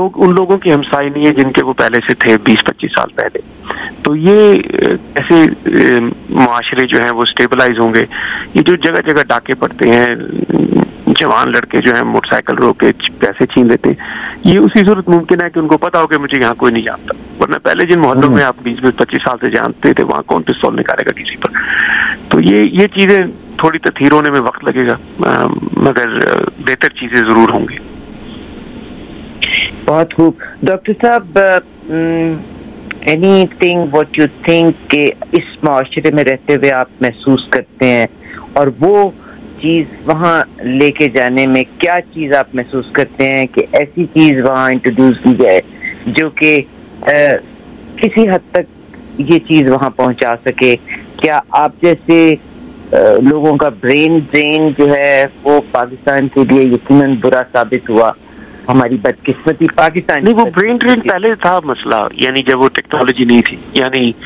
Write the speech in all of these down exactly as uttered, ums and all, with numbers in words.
लोग उन लोगों की हमसाई नहीं है जिनके वो पहले से थे बीस पच्चीस साल पहले। तो ये ऐसे मुआशरे जो हैं वो स्टेबलाइज होंगे। ये जो जगह जगह डाके पड़ते हैं, जवान लड़के जो हैं मोटरसाइकिल रोक के पैसे छीन लेते हैं, ये उसी सूरत मुमकिन है कि उनको पता हो कि मुझे यहाँ कोई नहीं जानता। वरना पहले जिन मोहल्लों में आप बीस बीस पच्चीस साल से जानते थे वहाँ कौन पिस्तौल निकालेगा किसी पर। तो ये ये चीजें थोड़ी तथहीर होने में वक्त लगेगा, मगर बेहतर चीजें जरूर होंगी। बहुत खूब। डॉक्टर साहब, एनीथिंग व्हाट यू थिंक के इस माशरे में रहते हुए आप महसूस करते हैं, और वो चीज वहाँ लेके जाने में क्या चीज आप महसूस करते हैं कि ऐसी चीज वहाँ इंट्रोड्यूस की जाए जो कि किसी हद तक ये चीज वहाँ पहुँचा सके? क्या आप जैसे आ, लोगों का ब्रेन ड्रेन जो है वो पाकिस्तान के लिए यकीनन बुरा साबित हुआ? हमारी बदकिस्मती पाकिस्तान नहीं, वो ब्रेन ड्रेन पहले था मसला, यानी जब वो टेक्नोलॉजी नहीं थी। यानी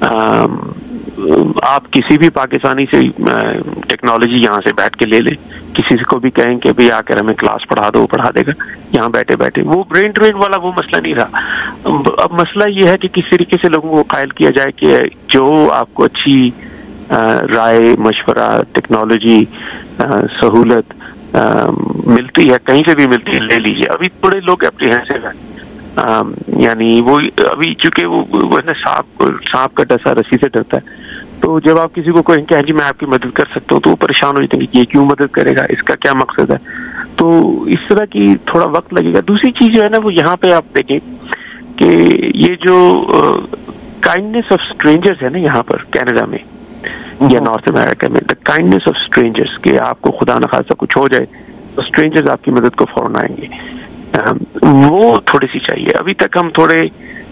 आप किसी भी पाकिस्तानी से टेक्नोलॉजी यहाँ से बैठ के ले ले, किसी से को भी कहें कि भाई आकर हमें क्लास पढ़ा दो, पढ़ा देगा यहाँ बैठे बैठे। वो ब्रेन ड्रेन वाला वो मसला नहीं रहा। अब मसला ये है कि किस तरीके से लोगों को कायल किया जाए कि जो आपको अच्छी राय, मशवरा, टेक्नोलॉजी, सहूलत मिलती है, कहीं से भी मिलती है, ले लीजिए। अभी थोड़े लोग एप्रीहेंसिव हैं, यानी वो अभी चूंकि वो, वो ना सांप सांप का डसा रस्सी से डरता है। तो जब आप किसी को कहें कि हाँ जी मैं आपकी मदद कर सकता हूँ, तो वो परेशान हो जाते हैं कि ये क्यों मदद करेगा, इसका क्या मकसद है। तो इस तरह की थोड़ा वक्त लगेगा। दूसरी चीज जो है ना, वो यहाँ पे आप देखें कि ये जो काइंडनेस ऑफ स्ट्रेंजर्स है ना यहाँ पर कनाडा में या नॉर्थ अमेरिका में, द काइंडनेस ऑफ स्ट्रेंजर्स, कि आपको खुदा न खासा कुछ हो जाए तो स्ट्रेंजर्स आपकी मदद को फौरन आएंगे, वो थोड़ी सी चाहिए। अभी तक हम थोड़े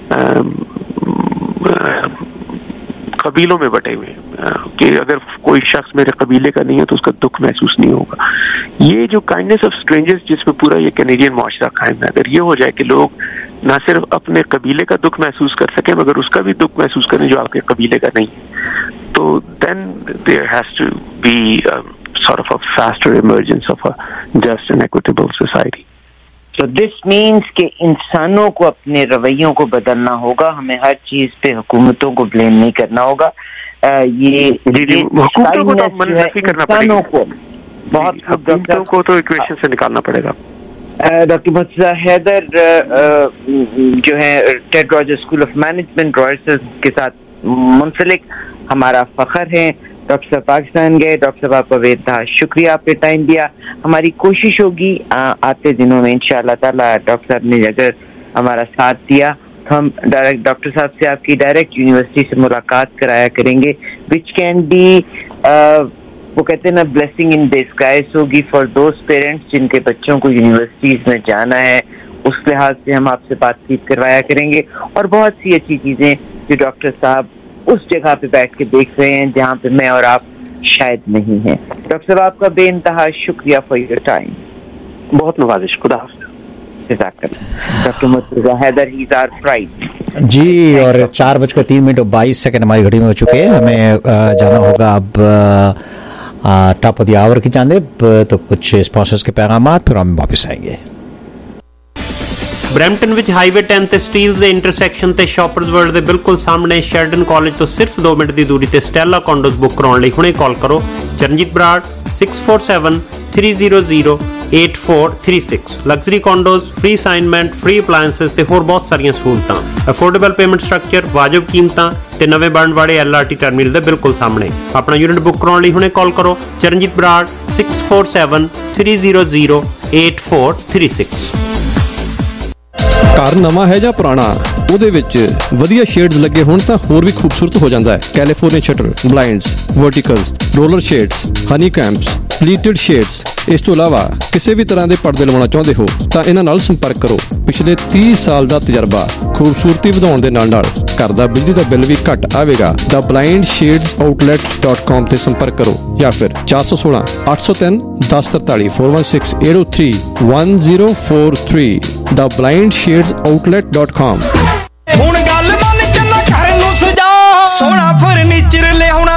कबीलों में बटे हुए कि अगर कोई शख्स मेरे कबीले का नहीं है तो उसका दुख महसूस नहीं होगा। ये जो काइंडनेस ऑफ स्ट्रेंजर्स जिसमें पूरा ये कैनेडियन मुआशरा कायम है, अगर ये हो जाए कि लोग ना सिर्फ अपने कबीले का दुख महसूस कर सकें मगर उसका भी दुख महसूस करें जो आपके कबीले का नहीं है, तो then there has to be a, sort of a faster emergence of a just and equitable society. So this means कि इंसानों को अपने रवैयों को बदलना होगा, हमें हर चीज पे हुकूमतों को ब्लेम नहीं करना होगा। आ, ये हुकूमतों को तो मनफी करना पड़ेगा, को बहुत हुकूमतों को तो इक्वेशन से निकालना पड़ेगा। डॉक्टर मुर्तज़ा हैदर जो है Ted Rogers school of management royals के साथ मुंसलिक हमारा फख्र है। डॉक्टर साहब पाकिस्तान गए, डॉक्टर साहब आपका बेहद शुक्रिया, आपने टाइम दिया। हमारी कोशिश होगी आते दिनों में इंशाअल्लाह ताला डॉक्टर साहब ने अगर हमारा साथ दिया तो हम डायरेक्ट डॉक्टर साहब से आपकी डायरेक्ट यूनिवर्सिटी से मुलाकात कराया करेंगे, विच कैन बी वो कहते हैं ना ब्लेसिंग इन डिस्गाइज होगी फॉर दोज पेरेंट्स जिनके बच्चों को यूनिवर्सिटीज में जाना है। उस लिहाज से हम आपसे बातचीत करवाया करेंगे और बहुत सी अच्छी चीजें जो डॉक्टर साहब उस जगह पे बैठ के देख रहे हैं जहाँ पे मैं और आप शायद नहीं हैं। डॉक्टर साहब आपका बेइंतहा शुक्रिया फॉर योर टाइम। बहुत नवाजिश, खुदा हाफ़िज़। Doctor Murtaza Haider, he is our pride ji. और चार बजकर तीन मिनट और बाईस सेकंड हमारी घड़ी में हो चुके हैं। हमें जाना होगा अब टॉप ऑफ द आवर की जानिब, तो कुछ स्पॉन्सर्स के पैगाम, फिर हम वापस आएंगे। ब्रैम्पटन विच हाईवे टेन ते स्टील्स दे इंटरसैक्शन ते शॉपर्स वर्ल्ड दे बिल्कुल सामने शेल्डन कॉलेज तो सिर्फ दो मिनट की दूरी ते स्टेला कॉन्डोज बुक कराने लिए हुणे कॉल करो Charanjit Brar six four seven three zero zero eight four three six. Luxury condos, free assignment, free appliances ते होर बहुत सारियां सहूलतां, अफोर्डेबल पेमेंट स्ट्रक्चर, वाजिब कीमतां ते नवे बनने वाले एल आर टी टर्मिनल दे बिल्कुल सामने। अपना यूनिट बुक कराने लिए हुणे कॉल करो Charanjit Brar six four seven three zero zero eight four three six. घर नवा है ਜਾਂ ਪੁਰਾਣਾ, ਉਹਦੇ ਵਿੱਚ ਵਧੀਆ ਸ਼ੇਡਸ ਲੱਗੇ ਹੋਣ ਤਾਂ ਹੋਰ ਵੀ ਖੂਬਸੂਰਤ ਹੋ ਜਾਂਦਾ ਹੈ। California shutter, blinds, verticals, roller shades, honey combs, pleated shades. ਇਸ ਤੋਂ ਇਲਾਵਾ ਕਿਸੇ ਵੀ ਤਰ੍ਹਾਂ ਦੇ ਪਰਦੇ ਲਵਾਉਣਾ ਚਾਹੁੰਦੇ ਹੋ ਤਾਂ ਇਹਨਾਂ ਨਾਲ ਸੰਪਰਕ ਕਰੋ। ਪਿਛਲੇ तीस ਸਾਲ ਦਾ ਤਜਰਬਾ, ਖੂਬਸੂਰਤੀ ਵਧਾਉਣ ਦੇ ਨਾਲ ਨਾਲ ਘਰ ਦਾ ਬਿਜਲੀ ਦਾ ਬਿੱਲ ਵੀ ਘੱਟ ਆਵੇਗਾ। The blind shades outlet dot com ਤੇ ਸੰਪਰਕ ਕਰੋ ਜਾਂ ਫਿਰ ਚਾਰ ਸੌ ਸੋਲਾਂ ਅੱਠ ਸੌ ਤਿੰਨ ਦਸ ਤਰਤਾਲੀ four one six eight O three one zero four three the blind shades outlet dot com. ਹੁਣ ਗੱਲ ਮੰਨ ਕੇ ਨਾ ਘਰ ਨੂੰ ਸਜਾ, ਸੋਹਣਾ ਫਰਨੀਚਰ ਲਿਆਉਣਾ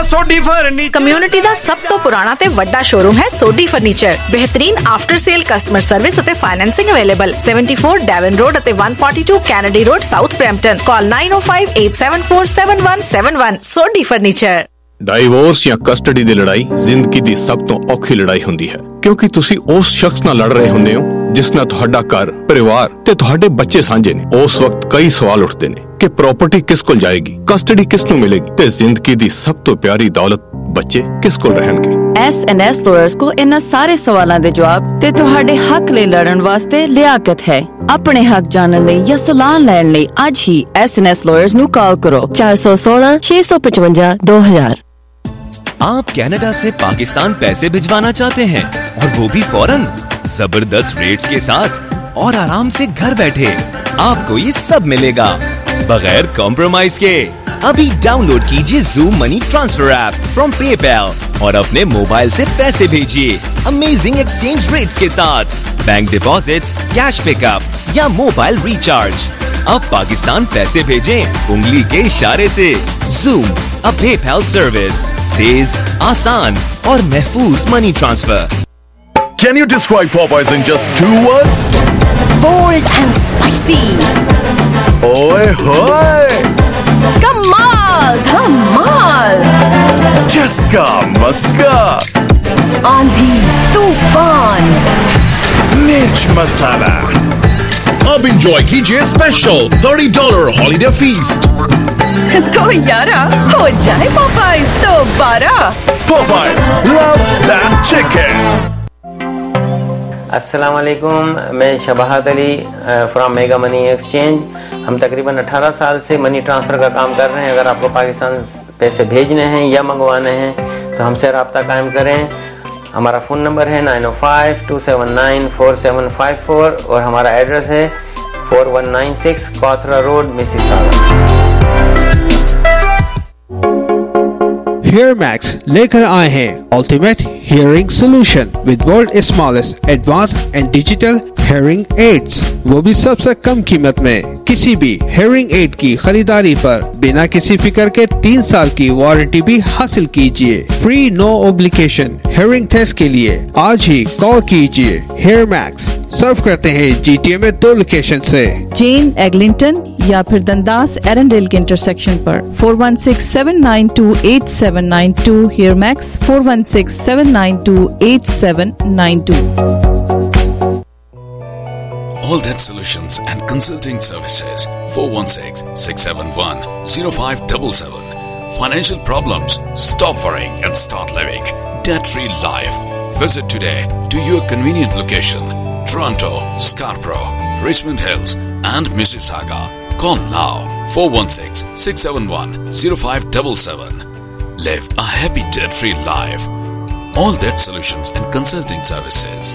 सोडी फर्नीचर। कम्युनिटी ਦਾ ਸਭ ਤੋਂ ਪੁਰਾਣਾ ਤੇ ਵੱਡਾ ਸ਼ੋਰੂਮ ਹੈ ਸੋਡੀ ਫਰਨੀਚਰ। ਬਿਹਤਰੀਨ ਆਫਟਰ ਸੇਲ ਕਸਟਮਰ ਸਰਵਿਸ ਅਤੇ financing available seventy-four Devon road ਅਤੇ one forty-two Kennedy road south Brampton. Call nine oh five eight seven four seven one seven one। Sodhi furniture. Divorce ਜਾਂ ਕਸਟਡੀ ਦੀ ਲੜਾਈ ਜ਼ਿੰਦਗੀ ਦੀ ਸਭ ਤੋਂ ਔਖੀ ਲੜਾਈ ਹੁੰਦੀ ਹੈ, ਕਿਉਂਕਿ ਤੁਸੀਂ ਉਸ ਸ਼ਖਸ ਨਾਲ ਲੜ ਰਹੇ ਹੁੰਦੇ ਹੋ ਜਿਸ ਨਾਲ ਤੁਹਾਡਾ ਘਰ, ਪਰਿਵਾਰ ਤੇ ਤੁਹਾਡੇ ਬੱਚੇ ਸਾਂਝੇ ਨੇ। ਉਸ ਵਕਤ ਕਈ ਸਵਾਲ ਉੱਠਦੇ ਨੇ ਕਿ ਪ੍ਰਾਪਰਟੀ ਕਿਸ ਕੋਲ ਜਾਏਗੀ, ਕਸਟਡੀ ਕਿਸ ਨੂੰ ਮਿਲੇਗੀ ਤੇ ਜ਼ਿੰਦਗੀ ਦੀ ਸਭ ਤੋਂ ਪਿਆਰੀ ਦੌਲਤ ਬੱਚੇ ਕਿਸ ਕੋਲ ਰਹਿਣਗੇ। ਐਸ ਐਂਡ ਐਸ ਲਾਇਰਸ ਕੋਲ ਇਹਨਾਂ ਸਾਰੇ ਸਵਾਲਾਂ ਦੇ ਜਵਾਬ ਤੇ ਤੁਹਾਡੇ ਹੱਕ ਲਈ ਲੜਨ ਵਾਸਤੇ ਲਿਆਕਤ ਹੈ। ਆਪਣੇ ਹੱਕ ਜਾਣਨ ਲਈ ਜਾਂ ਸਲਾਹ ਲੈਣ ਲਈ ਅੱਜ ਹੀ ਐਸ ਐਂਡ ਐਸ ਲਾਇਰਸ ਨੂੰ ਕਾਲ ਕਰੋ ਚਾਰ ਸੌ सोलह छह सौ पचवंजा दो हजार। आप कनाडा से पाकिस्तान पैसे भिजवाना चाहते हैं और वो भी फौरन, जबरदस्त रेट्स के साथ और आराम से घर बैठे। आपको ये सब मिलेगा बगैर कॉम्प्रोमाइज के। अभी डाउनलोड कीजिए Zoom money transfer app from PayPal और अपने मोबाइल से पैसे भेजिए अमेजिंग एक्सचेंज रेट्स के साथ। बैंक डिपॉजिट्स, कैश पिकअप या मोबाइल रिचार्ज। अब पाकिस्तान पैसे भेजें उंगली के इशारे से। ज़ूम, अ पेपैल सर्विस, तेज, आसान और महफूज money transfer. Can you describe Popeyes in just two words? Bold and spicy. Oy hoy! कमाल धमाल। Jiska Muska! आंधी तूफान। मिर्च मसाला। अब enjoy कीजिए special thirty dollar holiday feast। तो यारा हो जाए Popeyes दोबारा। Popeyes, love that chicken। अस्सलाम वालेकुम, मैं Shabahat Ali from mega money exchange. हम तकरीबन अठारह साल से मनी ट्रांसफ़र का काम कर रहे हैं। अगर आपको पाकिस्तान पैसे भेजने हैं या मंगवाने हैं तो हमसे रब्ता कायम करें। हमारा फ़ोन नंबर है nine oh five two seven nine four seven five four और हमारा एड्रेस है four one nine six Cawthra road, Mississauga. Hear Max लेकर आए हैं ultimate hearing solution with world smallest advance and digital hearing aids, वो भी सबसे कम कीमत में। किसी भी हेयरिंग एड की खरीदारी पर बिना किसी फिक्र के तीन साल की वारंटी भी हासिल कीजिए। Free no obligation hearing test के लिए आज ही कॉल कीजिए। हेयर मैक्स सर्व करते हैं जीटीए में दो लोकेशन से, जेन एग्लिंटन या फिर दंदास एरंडेल के इंटरसेक्शन पर। four one six seven nine two eight seven nine two Hear Max four one six seven nine two eight seven nine two। All That Solutions and Consulting Services four one six six seven one zero five seven seven। Financial problems? Stop worrying and start living debt-free life. Visit today to your convenient location: Toronto, Scarborough, Richmond Hills and Mississauga. Call now four one six six seven one zero five seven seven. Live a happy debt-free life. All That Solutions and Consulting Services।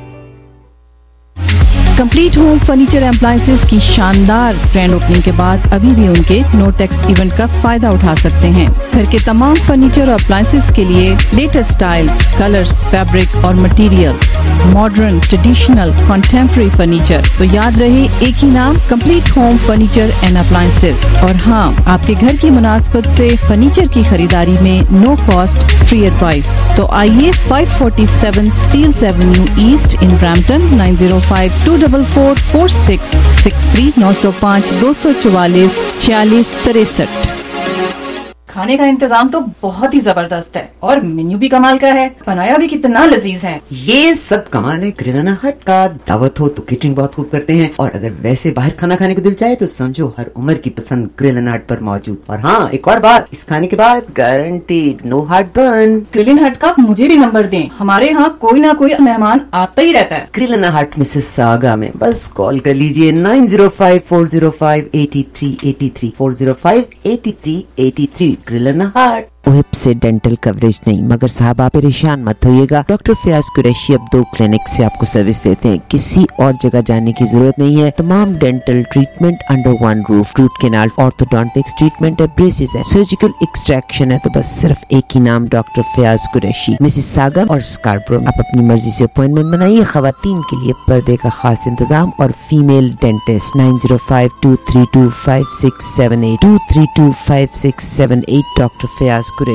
Complete home furniture appliances की शानदार grand opening के बाद अभी भी उनके no tax event का फायदा उठा सकते हैं। घर के तमाम फर्नीचर और अप्लायंसेस के लिए लेटेस्ट स्टाइल्स, कलर्स, फैब्रिक और materials, modern, traditional, contemporary furniture. तो याद रहे एक ही नाम, complete home furniture and appliances. और हाँ, आपके घर की मुनासबत से फर्नीचर की खरीदारी में नो कॉस्ट फ्री एडवाइस। तो आइए five forty-seven Steeles avenue east in Brampton nine zero five two four four four six six three nine zero five two four four छियालीस तिरसठ। खाने का इंतजाम तो बहुत ही जबरदस्त है और मेन्यू भी कमाल का है, बनाया भी कितना लजीज है। ये सब कमाल है ग्रिलाना हट का। दावत हो तो केटरिंग बहुत खूब करते हैं और अगर वैसे बाहर खाना खाने को दिल चाहे तो समझो हर उम्र की पसंद ग्रिलाना हट पर मौजूद। और हाँ, एक और बात, इस खाने के बाद guaranteed no heart burn. Grillin Hut का मुझे भी नंबर दें, हमारे यहाँ कोई ना कोई मेहमान आता ही रहता है। ग्रिलाना हट मिसिसागा में बस कॉल कर लीजिए nine zero five four zero five eight three eight three four zero five eight three eight three। ग्रिलाना हट। वेब से डेंटल कवरेज नहीं, मगर साहब आप परेशान मत होइएगा। डॉक्टर फयाज कुरैशी अब दो क्लिनिक से आपको सर्विस देते हैं, किसी और जगह जाने की जरूरत नहीं है। तमाम dental treatment under one roof, root canal, orthodontics treatment है, ब्रेसेस है, सर्जिकल एक्सट्रैक्शन है। तो बस सिर्फ एक ही नाम, डॉक्टर फयाज कुरैशी, मिसिसागा और स्कार्बरो। आप अपनी मर्जी से अपॉइंटमेंट बनाइए। खवातीन के लिए पर्दे का खास इंतजाम और female dentist nine zero five two three two five six seven eight two three two five six seven eight। Doctor Fayaz Qureshi.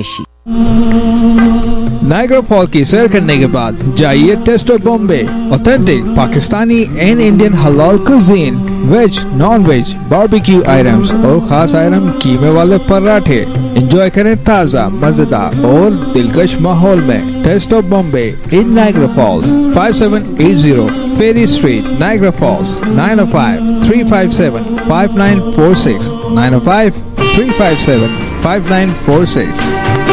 Niagara fall की सैर करने के बाद जाइए taste of Bombay, authentic Pakistani and Indian हलाल cuisine, veg non veg barbecue items और खास item कीमे वाले पराठे। एंजॉय करें ताज़ा मजेदार और दिलकश माहौल में। Taste of Bombay in Niagara Falls, five seven eight zero Ferry street, Niagara Falls, nine O five three five seven five nine four six, nine O five three five seven five nine four six.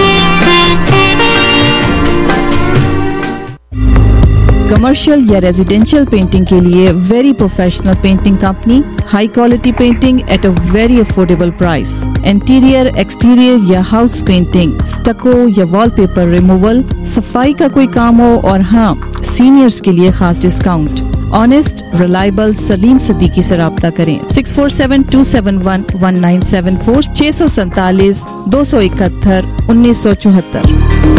Commercial या residential painting के लिए very professional painting company, high quality painting at a very affordable price. Interior, exterior या house painting, stucco या wallpaper removal, सफाई का कोई काम हो और हाँ सीनियर्स के लिए खास discount. Honest, reliable Salim Siddiqui से राब्ता करें। Six four seven two seven one one nine seven four, छह सौ सैतालीस दो सौ इकहत्तर उन्नीस सौ चौहत्तर।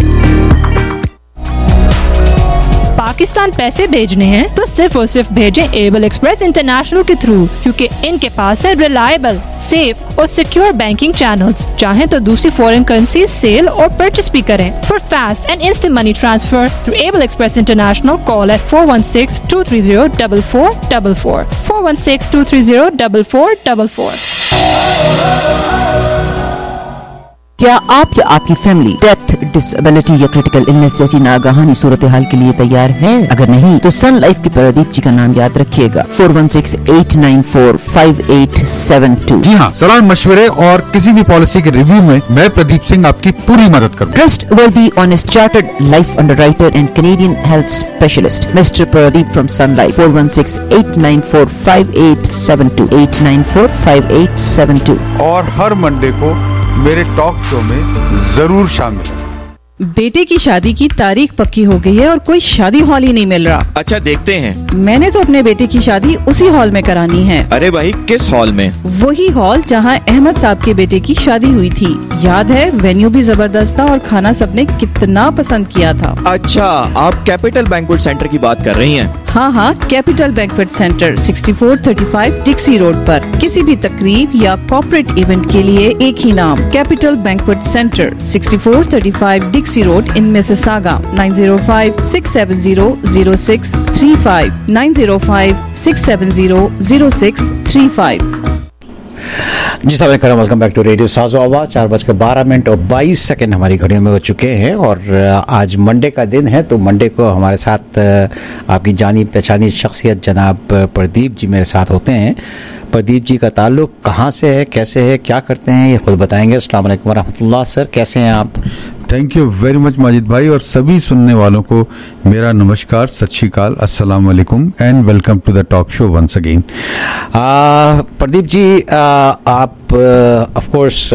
पाकिस्तान पैसे भेजने हैं तो सिर्फ और सिर्फ भेजें एबल एक्सप्रेस इंटरनेशनल के थ्रू, क्योंकि इनके पास है रिलायबल, सेफ और सिक्योर बैंकिंग चैनल्स। चाहें तो दूसरी फॉरेन करेंसी सेल और परचेस भी करें। For fast and instant money transfer through Able Express International, call at four one six two three zero double four double four, four one six two three zero double four double four. क्या आप या आपकी family death, disability या critical illness जैसी नागाहानी सूरत हाल के लिए तैयार है? अगर नहीं तो सन लाइफ के प्रदीप जी का नाम याद रखिएगा, four one six eight nine four five eight seven two. जी हाँ, सलाह मशवरे और किसी भी पॉलिसी के रिव्यू में मैं प्रदीप सिंह आपकी पूरी मदद करूँ। Trustworthy honest chartered life underwriter and Canadian health specialist mister Pradeep from Sun Life, four one six eight nine four five eight seven two, eight nine four five eight seven two. और हर Monday को मेरे talk show में जरूर शामिल। बेटे की शादी की तारीख पक्की हो गई है और कोई शादी हॉल ही नहीं मिल रहा। अच्छा, देखते हैं। मैंने तो अपने बेटे की शादी उसी हॉल में करानी है। अरे भाई, किस हॉल में? वही हॉल जहां अहमद साहब के बेटे की शादी हुई थी। याद है, वेन्यू भी जबरदस्त था और खाना सबने कितना पसंद किया था। अच्छा, आप कैपिटल बैंक्वेट सेंटर की बात कर रही हैं? हाँ हाँ, capital banquet centre, sixty four thirty five Dixie road पर। किसी भी तकरीब या कॉर्पोरेट इवेंट के लिए एक ही नाम, capital banquet centre, sixty four thirty five Dixie road in Mississauga, nine zero five six seven zero zero six three five, nine zero five six seven zero zero six three five. जी साहब करम, welcome back to radio साजो आवाज़। चार बजकर बारह minute और बाईस सेकंड हमारी घड़ियों में हो चुके हैं और आज मंडे का दिन है, तो मंडे को हमारे साथ आपकी जानी पहचानी शख्सियत जनाब प्रदीप जी मेरे साथ होते हैं। प्रदीप जी का ताल्लुक कहाँ से है, कैसे है, क्या करते हैं, ये खुद बताएंगे। अस्सलाम वालेकुम रहमतुल्लाह। सर, कैसे हैं आप? Thank you very much Majid भाई, और सभी सुनने वालों को मेरा नमस्कार, सत श्री अकाल, अस्सलाम वालेकुम and welcome to the talk show once again. Pradeep ji, आ, आप ऑफ कोर्स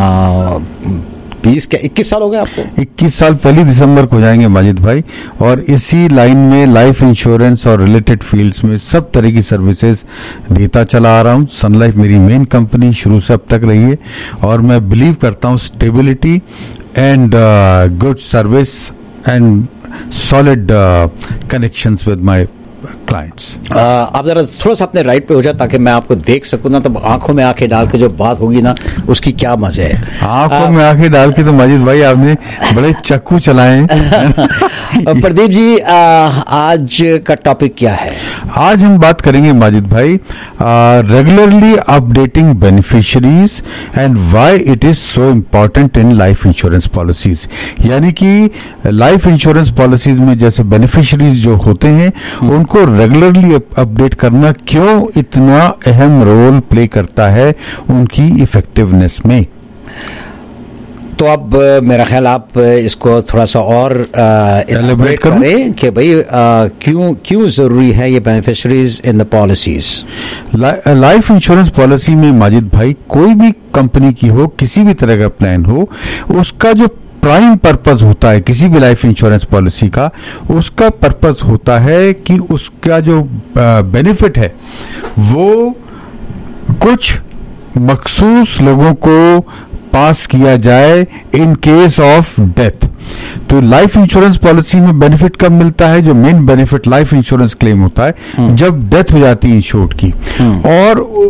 बीस क्या इक्कीस साल हो गए आपको? इक्कीस साल पहली दिसंबर को जाएंगे माजिद भाई, और इसी लाइन में लाइफ इंश्योरेंस और रिलेटेड फील्ड्स में सब तरह की सर्विसेज देता चला आ रहा हूँ। सन लाइफ मेरी मेन कंपनी शुरू से अब तक रही है और मैं बिलीव करता हूँ stability and good service and solid connections with my clients. आप जरा थोड़ा सा अपने राइट पे हो जाए ताकि मैं आपको देख सकूं ना, तो आंखों में आंखें डाल के जो बात होगी ना उसकी क्या मजा है। आंखों में आंखें डाल के तो माजिद भाई आपने बड़े चक्कू चलाए। प्रदीप जी, आ, आज का टॉपिक क्या है? आज हम बात करेंगे माजिद भाई regularly updating beneficiaries and why it is so important in life insurance policies. यानी कि लाइफ इंश्योरेंस पॉलिसीज में जैसे बेनिफिशियरीज जो होते हैं उनको रेगुलरली अपडेट करना क्यों इतना अहम रोल प्ले करता है उनकी इफेक्टिवनेस में। तो अब मेरा ख्याल आप इसको थोड़ा सा और एलाबोरेट करें कि भाई क्यों क्यों जरूरी है ये beneficiaries in the policies. Life insurance policy में माजिद भाई कोई भी कंपनी की हो, किसी भी तरह का प्लान हो, उसका जो प्राइम पर्पस होता है किसी भी लाइफ इंश्योरेंस पॉलिसी का, उसका पर्पस होता है कि उसका जो बेनिफिट है वो कुछ मखसूस लोगों को पास किया जाए इन केस ऑफ डेथ। तो लाइफ इंश्योरेंस पॉलिसी में बेनिफिट कब मिलता है? जो main benefit life insurance claim होता है जब डेथ हो जाती है इंश्योर्ड की, और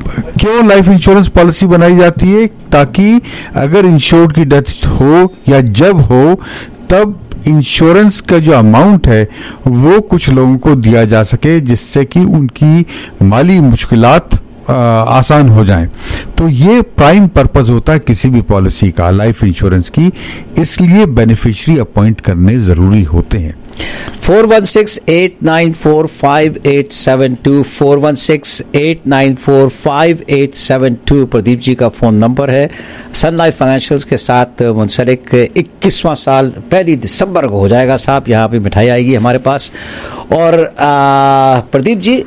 क्यों लाइफ इंश्योरेंस पॉलिसी बनाई जाती है? ताकि अगर इंश्योर्ड की डेथ हो या जब हो तब इंश्योरेंस का जो अमाउंट है वो कुछ लोगों को दिया जा सके, जिससे कि उनकी माली मुश्किलात आसान हो जाएं। तो ये प्राइम पर्पस होता है किसी भी पॉलिसी का, लाइफ इंश्योरेंस की, इसलिए बेनिफिशियरी अपॉइंट करने जरूरी होते हैं। Four one six eight nine four five eight seven two four one six eight nine four five eight seven two Pradeep ji का फोन नंबर है। सन लाइफ फाइनेंशियल्स के साथ मुंसलिक इक्कीसवां साल पहली दिसंबर को हो जाएगा साहब, यहाँ पे मिठाई आएगी हमारे पास। और प्रदीप जी,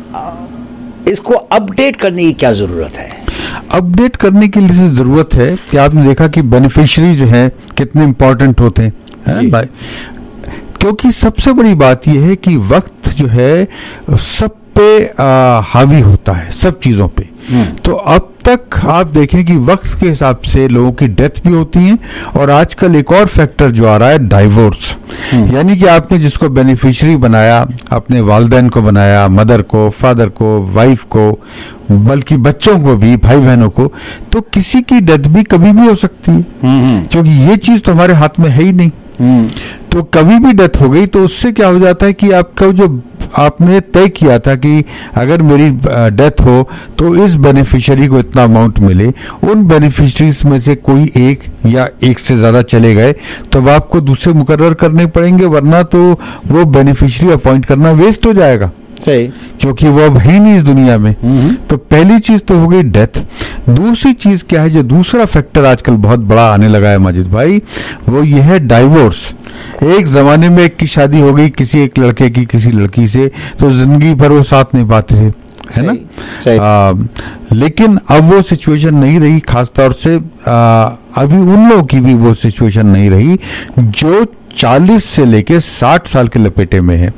इसको अपडेट करने की क्या जरूरत है? अपडेट करने की लिए जरूरत है कि आपने देखा कि बेनिफिशियरी जो है कितने इंपॉर्टेंट होते हैं, है भाई, क्योंकि सबसे बड़ी बात यह है कि वक्त जो है सब पे आ, हावी होता है, सब चीजों पे। तो अब तक आप देखें कि वक्त के हिसाब से लोगों की डेथ भी होती है, और आजकल एक और फैक्टर जो आ रहा है डाइवोर्स, यानी कि आपने जिसको बेनिफिशियरी बनाया, अपने वालिदैन को बनाया, मदर को, फादर को, वाइफ को, बल्कि बच्चों को भी, भाई बहनों को, तो किसी की डेथ भी कभी भी हो सकती है, क्योंकि ये चीज तो हमारे हाथ में है ही नहीं। तो कभी भी डेथ हो गई तो उससे क्या हो जाता है कि आपका जो आपने तय किया था कि अगर मेरी डेथ हो तो इस बेनिफिशियरी को इतना अमाउंट मिले, उन बेनिफिशियरीज में से कोई एक या एक से ज्यादा चले गए तो अब आपको दूसरे मुकर्रर करने पड़ेंगे, वरना तो वो बेनिफिशियरी अपॉइंट करना वेस्ट हो जाएगा। सही, क्योंकि वो अब है नहीं इस दुनिया में। तो पहली चीज तो हो गई डेथ। दूसरी चीज क्या है, जो दूसरा फैक्टर आजकल बहुत बड़ा आने लगा है माजिद भाई, वो ये है डाइवोर्स। एक जमाने में एक की शादी हो गई किसी एक लड़के की किसी लड़की से, तो जिंदगी भर वो साथ नहीं पाते थे, है ना? आ, लेकिन अब वो सिचुएशन नहीं रही, खासतौर से आ, अभी उन लोगों की भी वो सिचुएशन नहीं रही जो चालीस से लेके साठ साल के लपेटे में है।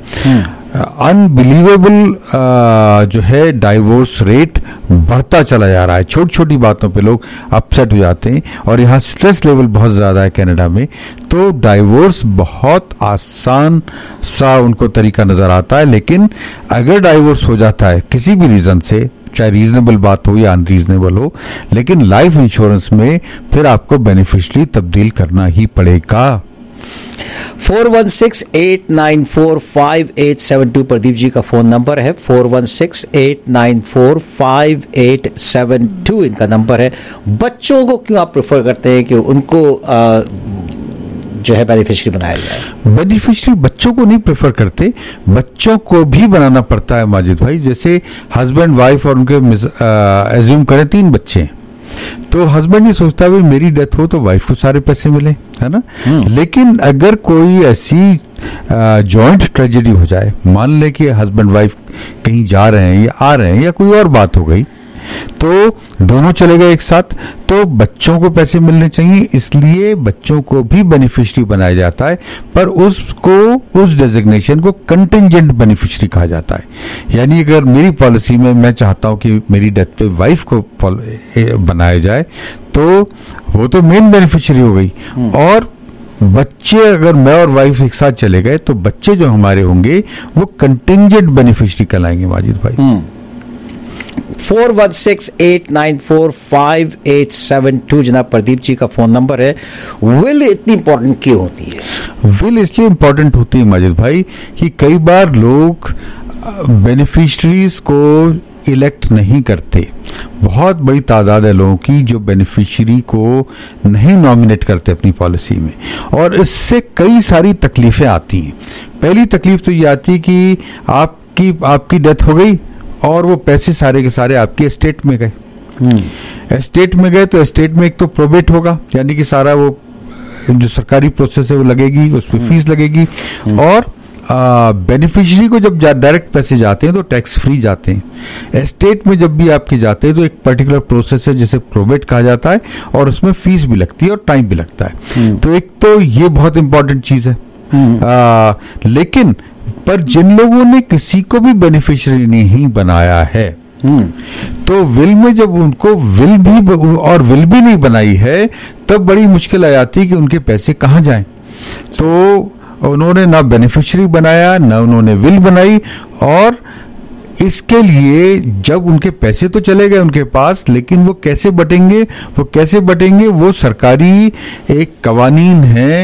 अनबिलीवेबल जो है डाइवोर्स रेट बढ़ता चला जा रहा है। छोटी छोटी बातों पे लोग अपसेट हो जाते हैं, और यहाँ स्ट्रेस लेवल बहुत ज्यादा है कनाडा में, तो डाइवोर्स बहुत आसान सा उनको तरीका नजर आता है। लेकिन अगर डाइवोर्स हो जाता है किसी भी रीजन से, चाहे रीजनेबल बात हो या अनरीजनेबल हो, लेकिन लाइफ इंश्योरेंस में फिर आपको बेनिफिशियरी तब्दील करना ही पड़ेगा। Four one six eight nine four five eight seven two Pradeep ji का फोन नंबर है। Four one six eight nine four five eight seven two इनका नंबर है। बच्चों को क्यों आप प्रेफर करते हैं कि उनको आ, जो है बेनिफिशियरी बनाया जाए? बेनिफिशियरी बच्चों को नहीं प्रेफर करते, बच्चों को भी बनाना पड़ता है माजिद भाई। जैसे हस्बैंड वाइफ और उनके एज्यूम करें तीन बच्चे हैं, तो हस्बैंड ये सोचता है मेरी डेथ हो तो वाइफ को सारे पैसे मिले, है ना? लेकिन अगर कोई ऐसी जॉइंट ट्रेजेडी हो जाए, मान ले कि हस्बैंड वाइफ कहीं जा रहे हैं या आ रहे हैं या कोई और बात हो गई, तो दोनों चले गए एक साथ, तो बच्चों को पैसे मिलने चाहिए, इसलिए बच्चों को भी बेनिफिशियरी बनाया जाता है। पर उसको, उस डेजिग्नेशन को कंटिंजेंट बेनिफिशियरी कहा जाता है। यानी अगर मेरी पॉलिसी में मैं चाहता हूं कि मेरी डेथ पे वाइफ को बनाया जाए, तो वो तो मेन बेनिफिशियरी हो गई, और बच्चे अगर मैं और वाइफ एक साथ चले गए तो बच्चे जो हमारे होंगे वो कंटिंजेंट बेनिफिशियरी कहलाएंगे माजिद भाई। Four one six eight nine four five eight seven two जनाब प्रदीप जी का फोन नंबर है। विल इतनी इंपॉर्टेंट क्यों होती है? विल इसलिए इंपॉर्टेंट होती है माजिद भाई कि कई बार लोग बेनिफिशरीज को इलेक्ट नहीं करते। बहुत बड़ी तादाद है लोगों की जो बेनिफिशियरी को नहीं नॉमिनेट करते अपनी पॉलिसी में, और इससे कई सारी तकलीफें आती हैं। पहली तकलीफ तो ये आती है कि आपकी आपकी डेथ हो गई और वो पैसे सारे के सारे आपके एस्टेट में गए। एस्टेट में गए तो एस्टेट में एक तो प्रोबेट होगा, यानी कि सारा वो जो सरकारी प्रोसेस है वो लगेगी, उस पर फीस लगेगी, और बेनिफिशियरी को जब डायरेक्ट पैसे जाते हैं तो टैक्स फ्री जाते हैं। एस्टेट में जब भी आपके जाते हैं तो एक पर्टिकुलर प्रोसेस है जिसे प्रोबेट कहा जाता है, और उसमें फीस भी लगती है और टाइम भी लगता है। तो एक तो ये बहुत इंपॉर्टेंट चीज है। आ, लेकिन पर जिन लोगों ने किसी को भी बेनिफिशियरी नहीं बनाया है, तो विल में जब उनको विल भी और विल भी नहीं बनाई है, तब बड़ी मुश्किल आ जाती है कि उनके पैसे कहाँ जाएं। तो उन्होंने ना बेनिफिशियरी बनाया, ना उन्होंने विल बनाई, और इसके लिए जब उनके पैसे तो चले गए उनके पास, लेकिन वो कैसे बटेंगे, वो कैसे बटेंगे, वो सरकारी एक कवानीन है,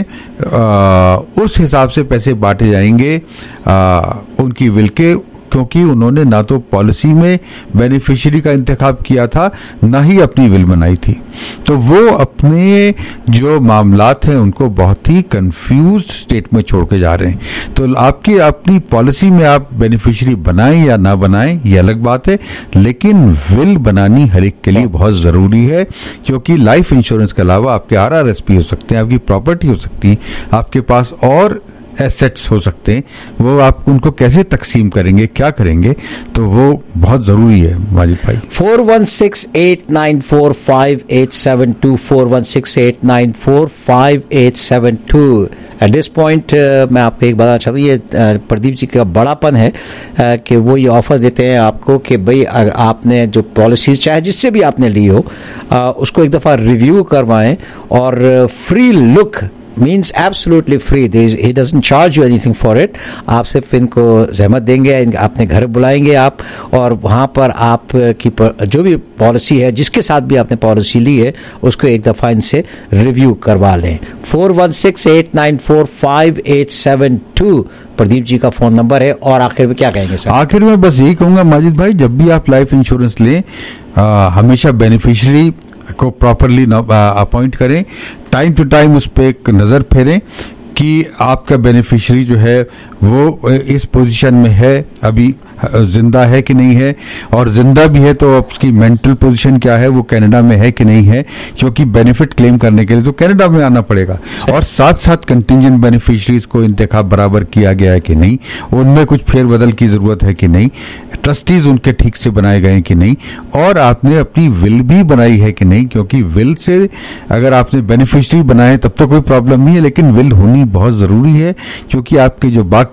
आ, उस हिसाब से पैसे बांटे जाएंगे आ, उनकी विल के, क्योंकि उन्होंने ना तो पॉलिसी में बेनिफिशियरी का इंतखाब किया था, ना ही अपनी विल बनाई थी। तो वो अपने जो मामलात हैं उनको बहुत ही कंफ्यूज स्टेट में छोड़ के जा रहे हैं। तो आपकी अपनी पॉलिसी में आप बेनिफिशियरी बनाएं या ना बनाएं ये अलग बात है, लेकिन विल बनानी हर एक के लिए बहुत जरूरी है, क्योंकि लाइफ इंश्योरेंस के अलावा आपके आर आर एस पी हो सकते हैं, आपकी प्रॉपर्टी हो सकती है, आपके पास और एसेट्स हो सकते हैं, वो आप उनको कैसे तकसीम करेंगे, क्या करेंगे, तो वो बहुत जरूरी है माजिद भाई। Four one six eight nine four five eight seven two four one six eight nine four five eight seven two. At this point मैं आपको एक बताना चाहता हूँ, ये uh, प्रदीप जी का बड़ापन है uh, कि वो ये ऑफर देते हैं आपको कि भाई आपने जो पॉलिसीज चाहे जिससे भी आपने ली हो uh, उसको एक दफ़ा रिव्यू करवाएं, और free look means absolutely free, he doesn't charge you anything for it. आप सिर्फ इनको जहमत देंगे, अपने घर बुलाएंगे आप, और वहाँ पर आप की जो भी पॉलिसी है, जिसके साथ भी आपने पॉलिसी ली है, उसको एक दफ़ा इनसे रिव्यू करवा लें। Four one six eight nine four five eight seven two Pradeep ji का फोन नंबर है। और आखिर में क्या कहेंगे सर? आखिर में बस यही कहूँगा माजिद भाई, जब भी आप लाइफ इंश्योरेंस लें आ, हमेशा बेनिफिशियरी को प्रॉपरली अपॉइंट करें, टाइम टू टाइम उस पर एक नज़र फेरें कि आपका बेनिफिशियरी जो है वो इस पोजीशन में है, अभी जिंदा है कि नहीं है, और जिंदा भी है तो उसकी मेंटल पोजीशन क्या है, वो कनाडा में है कि नहीं है, क्योंकि बेनिफिट क्लेम करने के लिए तो कनाडा में आना पड़ेगा। और साथ साथ कंटिंजेंट बेनिफिशरीज को इंतखाब बराबर किया गया है कि नहीं, उनमें कुछ फेरबदल की जरूरत है कि नहीं, ट्रस्टीज उनके ठीक से बनाए गए हैं कि नहीं, और आपने अपनी विल भी बनाई है कि नहीं, क्योंकि विल से अगर आपने बेनिफिशरी बनाए तब तो कोई प्रॉब्लम नहीं है, लेकिन विल होनी बहुत जरूरी है, क्योंकि आपके जो बाकी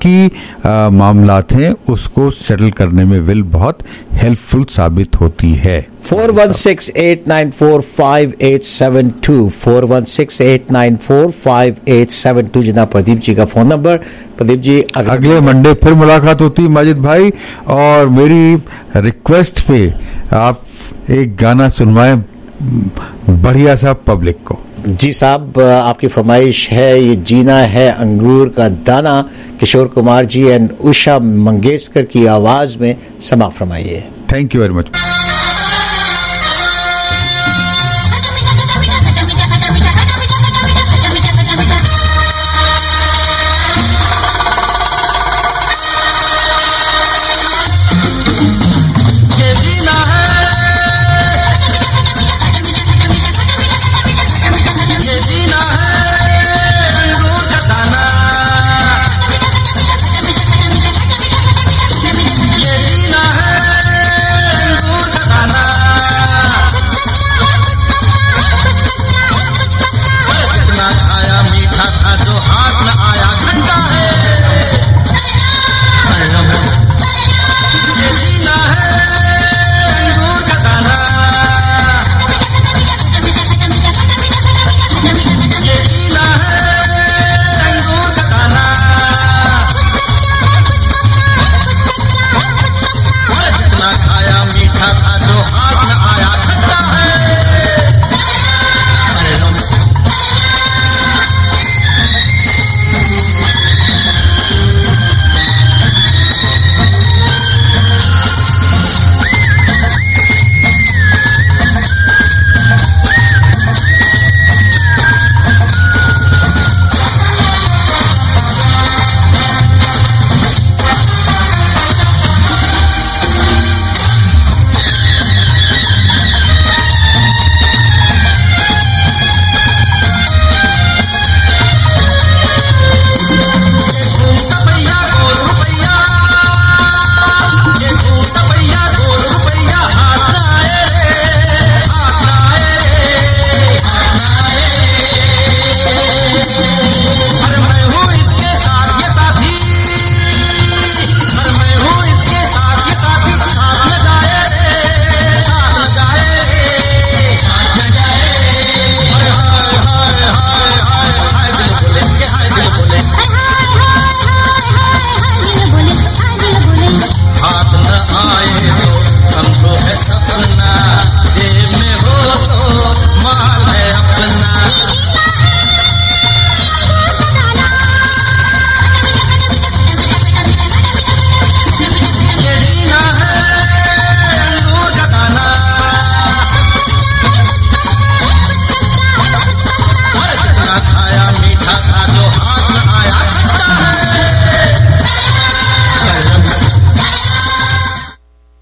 मामलात हैं उसको सेटल करने में विल बहुत हेल्पफुल साबित होती है। Four one six eight nine four five eight seven two four one six eight nine four five eight seven two जनाब प्रदीप जी का फोन नंबर। प्रदीप जी अगले, अगले मंडे फिर मुलाकात होती है माजिद भाई, और मेरी रिक्वेस्ट पे आप एक गाना सुनवाएं बढ़िया सा पब्लिक को। जी साहब, आपकी फरमाइश है, ये जीना है अंगूर का दाना, किशोर कुमार जी एंड उषा मंगेशकर की आवाज में समा फरमाइए। Thank you very much. ये जीना है अंगूर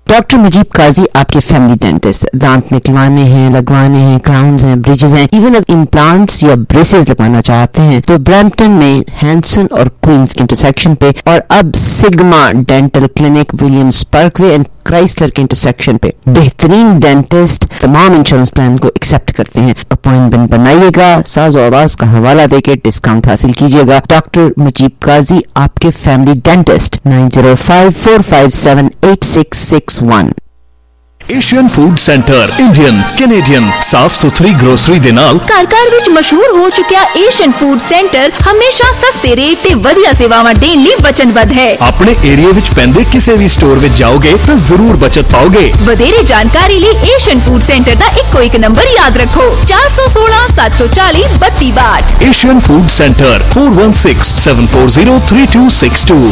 डॉक्टर मुजीब काजी आपके फैमिली डेंटिस्ट, दांत निकलवाने हैं, लगवाने हैं, क्राउन्स हैं, ब्रिजेस हैं, इवन अगर इम्प्लांट्स या ब्रेसेस लगवाना चाहते हैं तो ब्रैम्पटन में हैंसन और क्वींस के इंटरसेक्शन पे, और अब Sigma dental clinic Williams Parkway and Chrysler के इंटरसेक्शन पे बेहतरीन डेंटिस्ट तमाम इंश्योरेंस प्लान को एक्सेप्ट करते हैं। अपॉइंटमेंट बनाइएगा, साज़ो आवाज का हवाला देके डिस्काउंट हासिल कीजिएगा। डॉक्टर मुजीब काजी आपके family dentist, nine zero five four five seven eight six six one. Asian food centre Indian Canadian ਸਾਫ ਸੁਥਰੀ ਗਰੋਸਰੀ ਦੇ ਨਾਲ ਘਰ ਘਰ ਵਿੱਚ ਮਸ਼ਹੂਰ ਹੋ ਚੁੱਕਿਆ ਏਸ਼ੀਅਨ ਫੂਡ ਸੈਂਟਰ ਹਮੇਸ਼ਾ ਸਸਤੇ ਰੇਟ ਤੇ ਵਧੀਆ ਸੇਵਾਵਾਂ ਦੇਣ ਲਈ ਵਚਨਬੱਧ ਹੈ। ਆਪਣੇ ਏਰੀਆ ਵਿੱਚ ਪੈਂਦੇ ਕਿਸੇ ਵੀ ਸਟੋਰ ਵਿੱਚ ਜਾਓਗੇ ਤਾਂ ਜ਼ਰੂਰ ਬਚਤ ਪਾਓਗੇ। ਵਧੇਰੇ ਜਾਣਕਾਰੀ ਲਈ ਏਸ਼ੀਅਨ ਫੂਡ ਸੈਂਟਰ ਦਾ ਇੱਕੋ ਇੱਕ ਨੰਬਰ ਯਾਦ ਰੱਖੋ, ਚਾਰ ਸੌ ਸੋਲਾਂ ਸੱਤ ਸੌ ਚਾਲੀ ਬੱਤੀ ਬਾਹਠ। Asian food centre four one six seven four zero three two six two.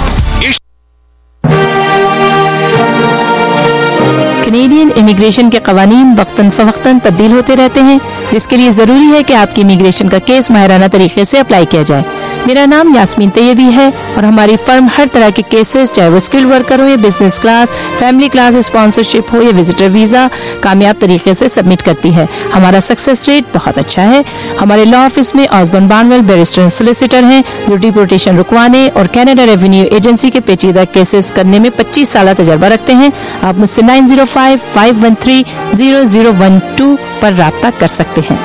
Canadian immigration के कवानीन वक्तन फवक्तन तब्दील होते रहते हैं, जिसके लिए ज़रूरी है कि आपकी इमिग्रेशन का केस माहिराना तरीके से अप्लाई किया जाए। मेरा नाम यास्मीन तैयबी है और हमारी फर्म हर तरह के केसेस, चाहे वो स्किल्ड वर्कर हो या business class, family class sponsorship हो या विजिटर वीज़ा, कामयाब तरीके से सबमिट करती है। हमारा सक्सेस रेट बहुत अच्छा है। हमारे लॉ ऑफिस में Osborne Barnwell barrister and solicitor हैं जो डिपोर्टेशन रुकवाने और कनाडा रेवेन्यू एजेंसी के पेचीदा केसेस करने में पच्चीस साल तजर्बा रखते हैं। आप मुझसे nine zero five five one three zero zero one two पर राब्ता कर सकते हैं।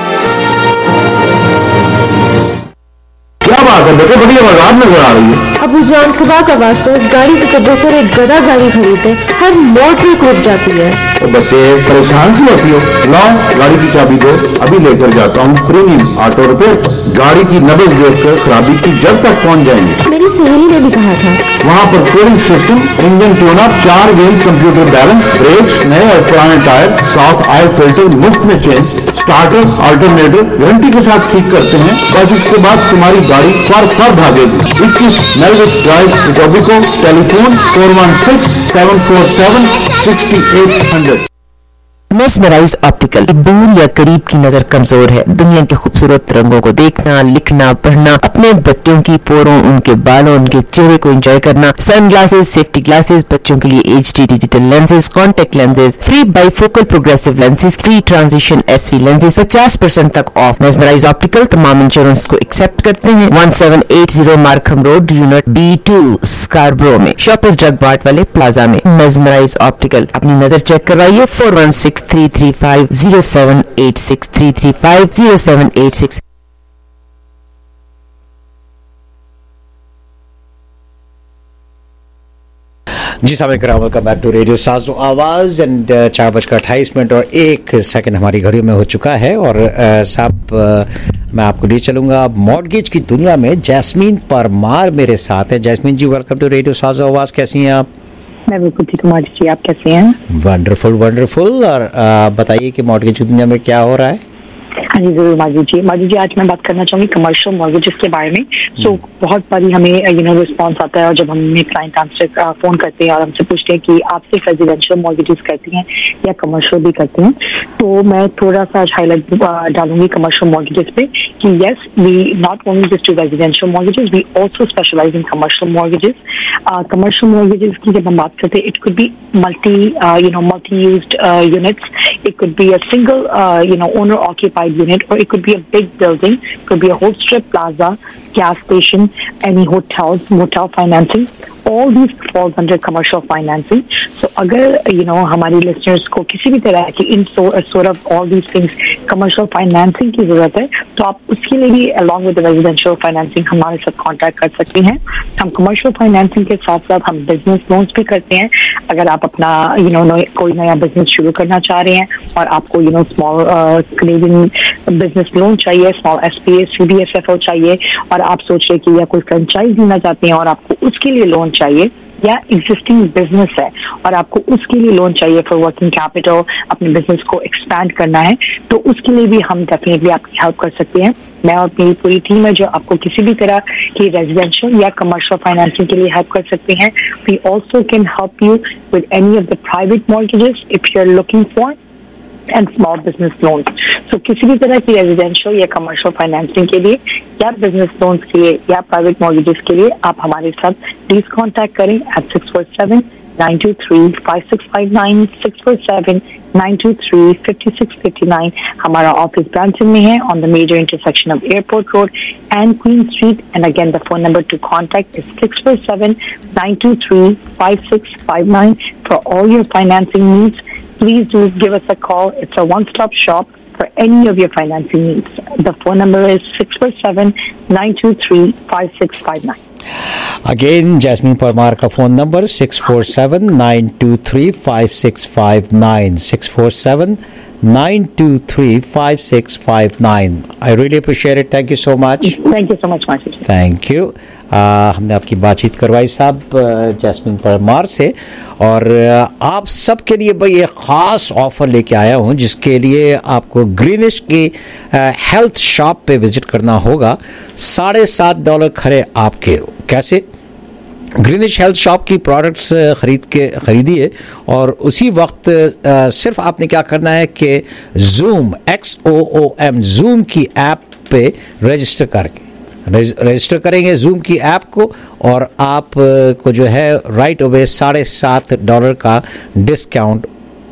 क्या बात है बेटे, बड़ी आवाज नजर आ रही है। अबू जान खुदा का वास्ता इस गाड़ी से तो बेहतर एक गधा गाड़ी खरीदे, हर मोड़ पे रुक जाती है। तो बच्चे परेशान क्यों होती हो? लाओ गाड़ी की चाबी दो, अभी लेकर जाता हूँ प्रीमियम ऑटो रिपेयर। गाड़ी की नब्ज देखकर खराबी की जब तक पहुँच जाएंगे। मेरी सहेली ने भी कहा था वहाँ पर cooling system, engine tune up, चार व्हील कंप्यूटर बैलेंस, ब्रेक्स नए और पुराने टायर, साफ ऑयल फिल्टर मुफ्त में चेंज, स्टार्टर अल्टरनेटर गारंटी के साथ ठीक करते हैं। बस इसके बाद तुम्हारी गाड़ी फर फर भागेगी। इक्कीस Melvis drive Etobicoke, telephone four one six seven four seven sixty eight hundred. Mesmerize optical, दूर या करीब की नजर कमजोर है, दुनिया के खूबसूरत रंगों को देखना, लिखना, पढ़ना, अपने बच्चों की पोरों, उनके बालों, उनके चेहरे को एंजॉय करना। सन ग्लासेस, सेफ्टी ग्लासेस, बच्चों के लिए H D digital lenses, contact lenses, free bifocal progressive lenses, free transition S V lenses, पचास परसेंट तक ऑफ। मेस्मराइज ऑप्टिकल तमाम इंश्योरेंस को एक्सेप्ट करते हैं। One seven eight zero Markham road, unit B two, Scarborough में, Shoppers Drug Mart वाले plaza में। Mesmerize optical, अपनी नजर चेक करवाइए। Four one six three three five zero seven eight six three three five zero seven eight six. जी साहब, welcome back to radio Saazo Awaz. And चार बजकर अट्ठाईस मिनट और एक सेकंड हमारी घड़ियों में हो चुका है। और साहब, मैं आपको ले चलूंगा मॉर्गेज की दुनिया में। जैस्मीन परमार मेरे साथ है। Jasmine ji, welcome to radio Saazo Awaz. कैसी हैं आप? मैं बिल्कुल ठीक हूँ जी, आप कैसे हैं? Wonderful wonderful. और बताइए कि मॉर्गेज की दुनिया में क्या हो रहा है? हाँ जी जरूर माजू जी। माजू जी, आज मैं बात करना चाहूंगी कमर्शियल मॉर्गेजेस के बारे में। सो so, बहुत बारी हमें यू नो रिस्पॉन्स आता है और जब हमें क्लाइंट हमसे फोन करते हैं और हमसे पूछते हैं कि आप सिर्फ रेजिडेंशियल मॉर्गेजेस करती हैं या कमर्शियल भी करती हैं, तो मैं थोड़ा सा हाईलाइट डालूंगी कमर्शियल मॉर्गेजेस पे कि yes, we not only just to residential mortgages, we also specialize in commercial mortgages. Commercial mortgages की जब हम बात करते हैं, it could be multi you know multi used units, it could be a single you know owner occupied unit, or it could be a big building, it could be a whole strip plaza, gas station, any hotels, motel financing. All these falls under commercial financing. So अगर you know हमारी listeners को किसी भी तरह की इन sort of all these things commercial financing की जरूरत है, तो आप उसके लिए भी along with the residential financing हमारे साथ contact कर सकती हैं। हम commercial financing के साथ साथ हम business loans भी करते हैं। अगर आप अपना you know कोई नया business शुरू करना चाह रहे हैं और आपको you know small uh, Canadian business loan चाहिए, small S P A, C D S F O चाहिए, और आप सोच रहे कि या कोई franchise देना चाहते हैं और आपको उसके लिए लोन चाहिए, या एग्जिस्टिंग बिजनेस है और आपको उसके लिए लोन चाहिए फॉर वर्किंग कैपिटल, अपने बिजनेस को एक्सपैंड करना है, तो उसके लिए भी हम डेफिनेटली आपकी हेल्प कर सकते हैं। मैं और मेरी पूरी टीम है जो आपको किसी भी तरह की रेजिडेंशियल या कमर्शियल फाइनेंसिंग के लिए हेल्प कर सकते हैं। We also can help you with any of the private mortgages if you are looking for and small business loan. So किसी भी तरह की रेजिडेंशियल या कमर्शियल फाइनेंसिंग के लिए या बिजनेस लोन के लिए या प्राइवेट मॉर्गेजेस के लिए आप हमारे साथ प्लीज कॉन्टैक्ट करें at six four seven nine two three five six five nine, six four seven nine two three five six five nine. हमारा ऑफिस ब्रांटन में है on the major intersection of Airport Road and Queen Street. And again the phone number to contact is six four seven nine two three five six five nine. For all your financing needs, please do give us a call. It's a one-stop shop for any of your financing needs. The phone number is six four seven nine two three five six five nine. Again Jasmine Parmar का phone number six four seven nine two three five six five nine, six four seven nine two three five six five nine. I really appreciate it. Thank you so much. Thank you so much Majid. Thank you. हमने आपकी बातचीत करवाई साहब jasmine Parmar से, और आप सबके लिए भाई एक ख़ास ऑफ़र लेके आया हूँ जिसके लिए आपको ग्रीनिश की हेल्थ शॉप पे विजिट करना होगा. साढ़े सात डॉलर खरे आपके. कैसे? ग्रीनिश हेल्थ शॉप की प्रोडक्ट्स खरीद के खरीदिए और उसी वक्त आ, सिर्फ आपने क्या करना है कि Zoom X O O M Zoom की ऐप पे रजिस्टर करके रजिस्टर करेंगे जूम की ऐप को, और आप को जो है राइट अवे साढ़े सात डॉलर का डिस्काउंट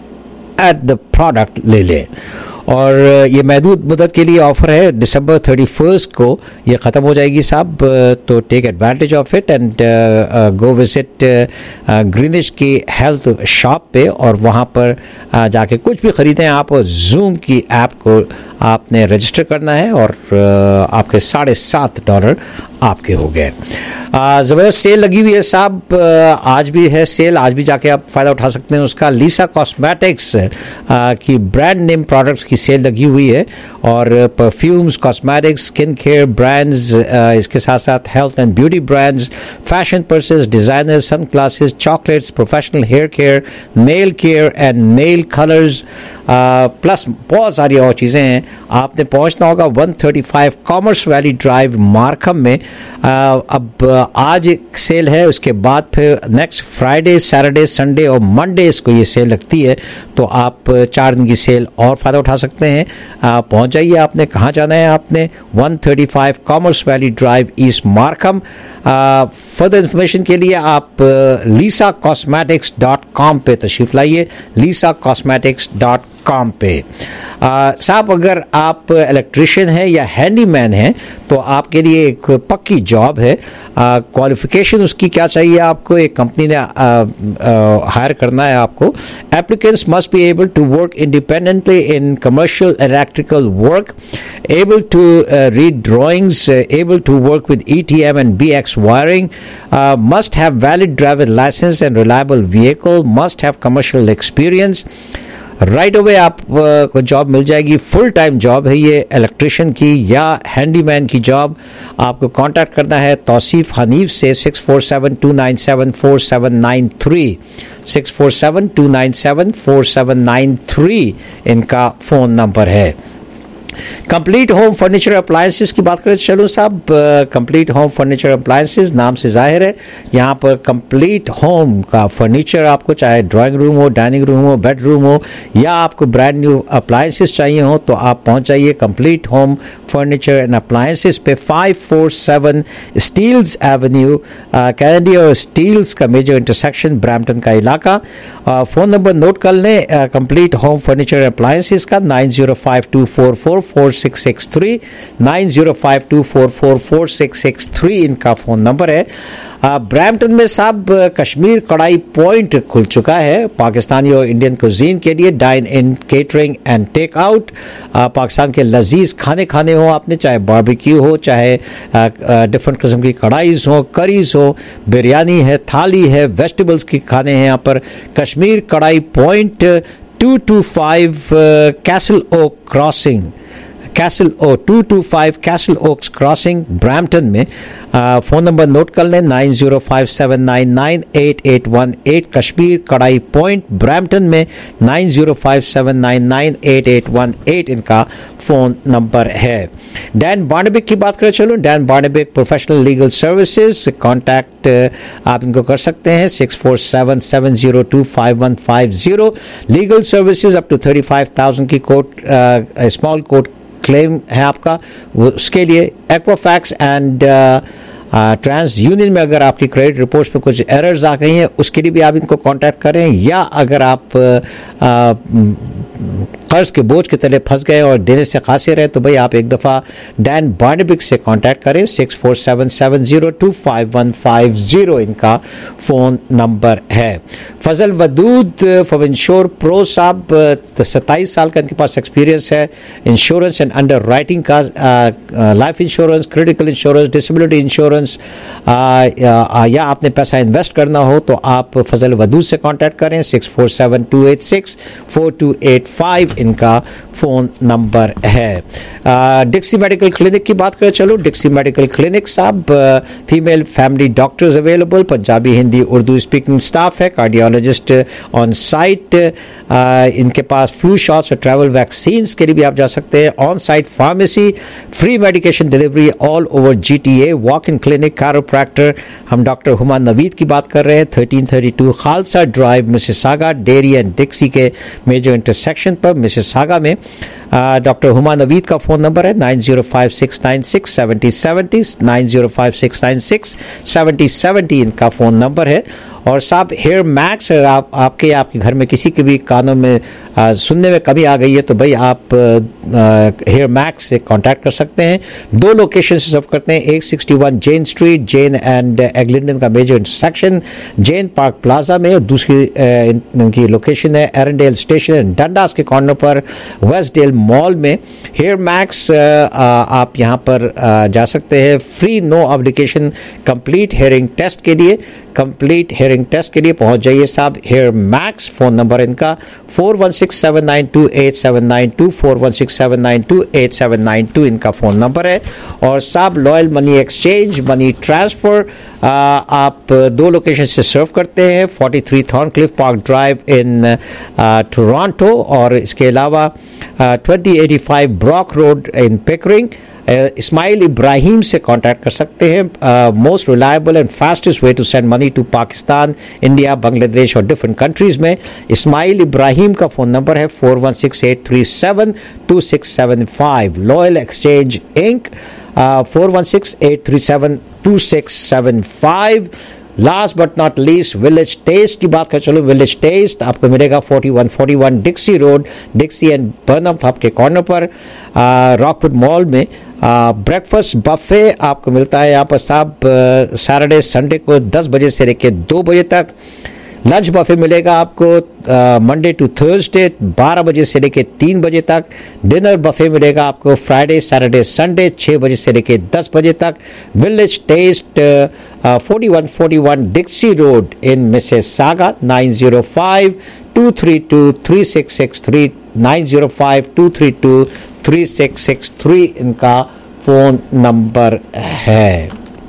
एट द प्रोडक्ट ले लें. और ये महदूद मुद्दत के लिए ऑफ़र है. दिसंबर थर्टी फर्स्ट को ये ख़त्म हो जाएगी साहब. तो take advantage of it and go visit Greenish की हेल्थ शॉप पे, और वहाँ पर uh, जाके कुछ भी ख़रीदें आप. जूम की ऐप को आपने रजिस्टर करना है और uh, आपके साढ़े सात डॉलर आपके हो गए. ज़बरदस्त सेल लगी हुई है साहब. uh, आज भी है सेल, आज भी जाके आप फ़ायदा उठा सकते हैं उसका. लीसा कॉस्मेटिक्स uh, की ब्रांड नेम प्रोडक्ट्स की सेल लगी हुई है, और perfumes, cosmetics, skin care brands, इसके साथ साथ health and beauty brands, fashion purses, designer, sun glasses, chocolates, professional hair care, nail care and nail colours, plus बहुत सारी और चीज़ें हैं. आपने पहुंचना होगा one thirty five Commerce Valley Drive Markham में. uh, अब आज एक सेल है, उसके बाद फिर नेक्स्ट फ्राइडे, सैटरडे, संडे और मंडे इसको ये सेल लगती है. तो आप चार दिन की सेल और फ़ायदा उठा सकते हैं. uh, पहुंच जाइए. आपने कहाँ जाना है? आपने one thirty five Commerce Valley Drive East Markham. Further information के लिए आप लीसा कॉस्मेटिक्स डॉट कॉम पे तशरीफ़ लाइए. लीसा कॉस्मेटिक्स डॉट कॉम पे. साहब अगर आप इलेक्ट्रिशियन हैं या हैंडीमैन हैं तो आपके लिए एक पक्की जॉब है. क्वालिफिकेशन उसकी क्या चाहिए आपको? एक कंपनी ने हायर करना है आपको. Applicants must be able to work independently in commercial electrical work, able to read drawings, able to work with E T M and B X wiring, must have valid driver licence and reliable vehicle, must have commercial experience. Right away आप को job मिल जाएगी. Full time job है ये electrician की या handyman की job. आपको contact करना है तौसीफ हनीफ से six four seven two nine seven four seven nine three, six four seven two nine seven four seven nine three इनका फ़ोन नंबर है. कंप्लीट होम फर्नीचर अप्लायंसेस की बात करें चलो साहब. कंप्लीट होम फर्नीचर अप्लायंसेस नाम से जाहिर है यहाँ पर कंप्लीट होम का फर्नीचर आपको, चाहे ड्राइंग रूम हो, डाइनिंग रूम हो, बेडरूम हो, या आपको ब्रांड न्यू अप्लायंसेस चाहिए हो तो आप पहुँच जाइए complete home furniture and appliances पे. Five four seven Steeles Avenue, Kennedy और स्टील्स का मेजर इंटरसेक्शन, ब्रैम्पटन का इलाका. फ़ोन नंबर नोट कर लें कंप्लीट होम फर्नीचर अप्लायंसेस का, nine zero five two four four four six six three, nine zero five two four four four six six three इनका phone number है. Brampton में साहब Kashmir Kadhai point खुल चुका है पाकिस्तानी और इंडियन कुजीन के लिए. Dine in, catering and take out. Pakistan के लजीज खाने खाने हो आपने, चाहे बारबेक्यू हो, चाहे डिफरेंट किस्म की कढ़ाईज हो, करीज हो, बिरयानी है, थाली है, वेजिटेबल्स की खाने हैं यहाँ पर. Kashmir Kadhai point two two five Castle Oak Crossing, Castle O two two five Castle Oaks Crossing Brampton में. फ़ोन नंबर नोट कर लें nine zero five seven nine nine eight eight one eight. Kashmir Kadhai point Brampton में nine zero five seven nine nine eight eight one eight इनका phone number है. Dan Barnebik की बात करें चलो. Dan Barnebik professional legal services, contact आप इनको कर सकते हैं six four seven seven zero two five one five zero. Legal services up to thirty five thousand की कोर्ट स्मॉल कोर्ट क्लेम है आपका, उसके लिए एक्वाफैक्स एंड ट्रांस यूनियन में अगर आपकी क्रेडिट रिपोर्ट्स में कुछ एरर्स आ गई हैं उसके लिए भी आप इनको कांटेक्ट करें, या अगर आप आ, कर्ज के बोझ के तले फंस गए और देने से खासे रहे तो भाई आप एक दफ़ा डैन बार्नेबिक से कांटेक्ट करें। Six four seven seven zero two five one five zero इनका फ़ोन नंबर है। Fazal Wadood from Insure Pro साहब, सत्ताईस साल का इनके पास एक्सपीरियंस है इंश्योरेंस एंड अंडर राइटिंग का, life insurance, critical insurance, disability insurance, या आपने पैसा इन्वेस्ट करना हो तो आप फजल वदूद से कांटेक्ट करें। Six four seven two eight six four two eight five इनका फ़ोन नंबर है। डिक्सी मेडिकल क्लिनिक की बात करें, चलो डिक्सी मेडिकल क्लिनिक साहब, female family doctors available, Punjabi Hindi Urdu speaking staff है, कार्डियोलॉजिस्ट ऑन साइट, इनके पास फ्लू शॉट्स और ट्रैवल वैक्सीन्स के लिए भी आप जा सकते हैं। On site pharmacy, free medication delivery all over GTA, walk in clinic, chiropractor. हम डॉक्टर हुमा नवीद की बात कर रहे हैं, thirteen thirty two Khalsa Drive, Mississauga, Derry and Dixie के मेजर इंटरसेक्शन पर मिसिसागा में। डॉक्टर हुमा नवीद का फ़ोन नंबर है nine zero five six nine six seventy seventy, nine zero five six nine six seventy seventy इनका फ़ोन नंबर है। और साहब hear max, आप आपके आपके घर में किसी के भी कानों में आ, सुनने में कमी आ गई है तो भाई आप हेयर मैक्स से कांटेक्ट कर सकते हैं। दो लोकेशन से सर्व करते हैं, एक sixty one Jane Street, Jane and Eglinton का major intersection, Jane Park Plaza में, और दूसरी इनकी लोकेशन है एरनडेल स्टेशन डंडास के कॉर्नर पर वेस्टडेल मॉल में। हेयर मैक्स आप यहाँ पर आ, जा सकते हैं free no obligation complete hearing test के लिए। कंप्लीट हेयरिंग टेस्ट के लिए पहुंच जाइए साहब हेयर मैक्स। फोन नंबर इनका four one six seven nine two eight seven nine two, four one six seven nine two eight seven nine two इनका phone number है। और साहब Loyal money exchange, money transfer आप दो location से serve करते हैं, forty three Thorncliffe Park Drive in Toronto, और इसके अलावा twenty eighty five Brock Road in Pickering. Ismail Ibrahim से कांटेक्ट कर सकते हैं, most reliable and fastest way to send money to Pakistan, India, Bangladesh और डिफरेंट कंट्रीज में। इस्माइल इब्राहिम का फ़ोन नंबर है four one six eight three seven two six seven five. Loyal exchange Inc four one six eight three seven two six seven five. Last but not least village taste की बात कर चलो, village taste आपको मिलेगा forty one forty one Dixie Road, Dixie and Burnham hub के corner पर, Rockwood mall में। Breakfast buffet आपको मिलता है यहाँ पर साहब सैटरडे संडे को दस बजे से लेकर दो बजे तक। लंच बफे मिलेगा आपको मंडे टू थर्सडे बारह बजे से लेकर तीन बजे तक। डिनर बफे मिलेगा आपको फ्राइडे सैटरडे संडे छः बजे से लेकर दस बजे तक। Village taste forty one forty one Dixie road in Mississauga, nine zero five two three two three six six three, nine zero five two three two three six six three इनका phone number है।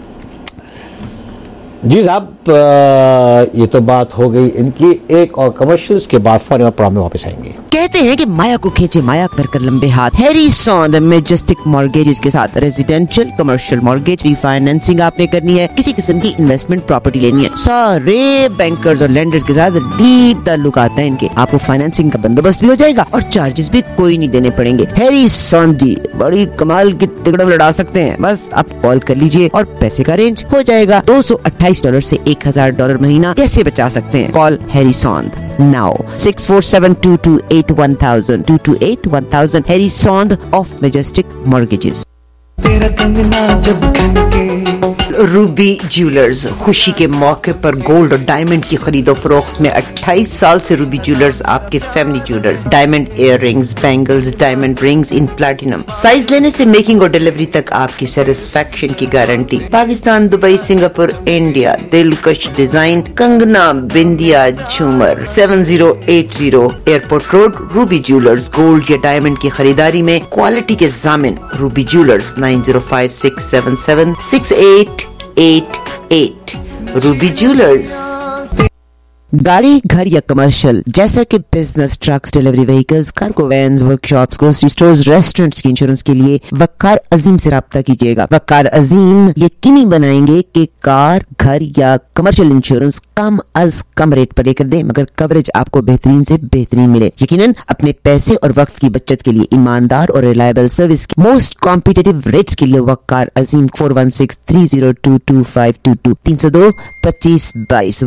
जी साहब ये तो बात हो गई इनकी, एक और कमर्शियल्स के बाद फौरन प्रोग्राम में वापस आएंगे। कहते हैं कि माया को खींचे माया कर कर लंबे हाथ। हैरिसन मैजेस्टिक मॉर्गेजेस के साथ रेजिडेंशियल कमर्शियल मॉर्गेज रीफाइनेंसिंग आपने करनी है, किसी किस्म की इन्वेस्टमेंट प्रॉपर्टी लेनी है, सारे बैंकर्स और लेंडर्स के साथ डीप ताल्लुकात हैं इनके। आपको फाइनेंसिंग का बंदोबस्त भी हो जाएगा और चार्जेस भी कोई नहीं देने पड़ेंगे। हैरिसन जी बड़ी कमाल की तिकड़म लड़ा सकते हैं, बस आप कॉल कर लीजिए और पैसे का रेंज हो जाएगा। दो सौ अट्ठाईस डॉलर से एक हजार डॉलर महीना कैसे बचा सकते हैं? Call Harrison now six four seven two two eight one thousand two two eight one thousand. Harrison of Majestic mortgages. तेरा कंगना जब खनके। रूबी ज्वेलर्स खुशी के मौके पर गोल्ड और डायमंड की खरीदो फरोख्त में अट्ठाईस साल से रूबी ज्वेलर्स आपके family jewellers. Diamond earrings, bangles, diamond rings in platinum. Size लेने से मेकिंग और डिलीवरी तक आपकी सेटिस्फेक्शन की guarantee. Pakistan, Dubai, Singapore, India. दिलकश डिजाइन, कंगना, बिंदिया, झूमर। Seven zero eight zero airport road, Ruby jewellers. Gold या डायमंड की खरीदारी में क्वालिटी के जामिन Ruby jewellers. Nine zero five six seven seven six eight eight eight. Ruby jewellers. गाड़ी, घर या कमर्शियल जैसा कि business, trucks, delivery vehicles, cargo vans, workshops, grocery stores, restaurants की इंश्योरेंस के लिए वकार अजीम से राब्ता कीजिएगा। वकार अजीम यकीनी बनाएंगे कि कार, घर या कमर्शियल इंश्योरेंस कम अज कम रेट पर लेकर दें, मगर कवरेज आपको बेहतरीन से बेहतरीन मिले। यकीनन अपने पैसे और वक्त की बचत के लिए ईमानदार और रिलायबल सर्विस की मोस्ट कॉम्पिटिटिव रेट्स के लिए Waqar Azeem four one six three zero two two five two two तीन सौ दो पच्चीस बाईस।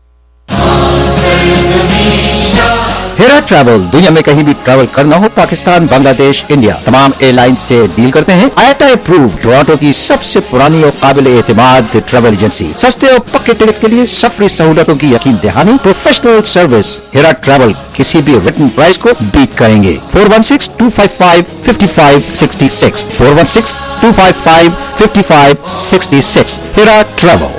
हेरा ट्रैवल दुनिया में कहीं भी ट्रैवल करना हो, पाकिस्तान, बांग्लादेश, इंडिया, तमाम एयरलाइंस से डील करते हैं। आईएटा अप्रूव्ड टोरंटो की सबसे पुरानी और काबिल एतमाद ट्रैवल एजेंसी। सस्ते और पक्के टिकट के लिए सफरी सहूलतों की यकीन दहानी, प्रोफेशनल सर्विस। हेरा ट्रैवल किसी भी रिटन प्राइस को बीट करेंगे। Four one six two five five fifty five sixty six four one six two five five fifty five sixty six. Hera travel.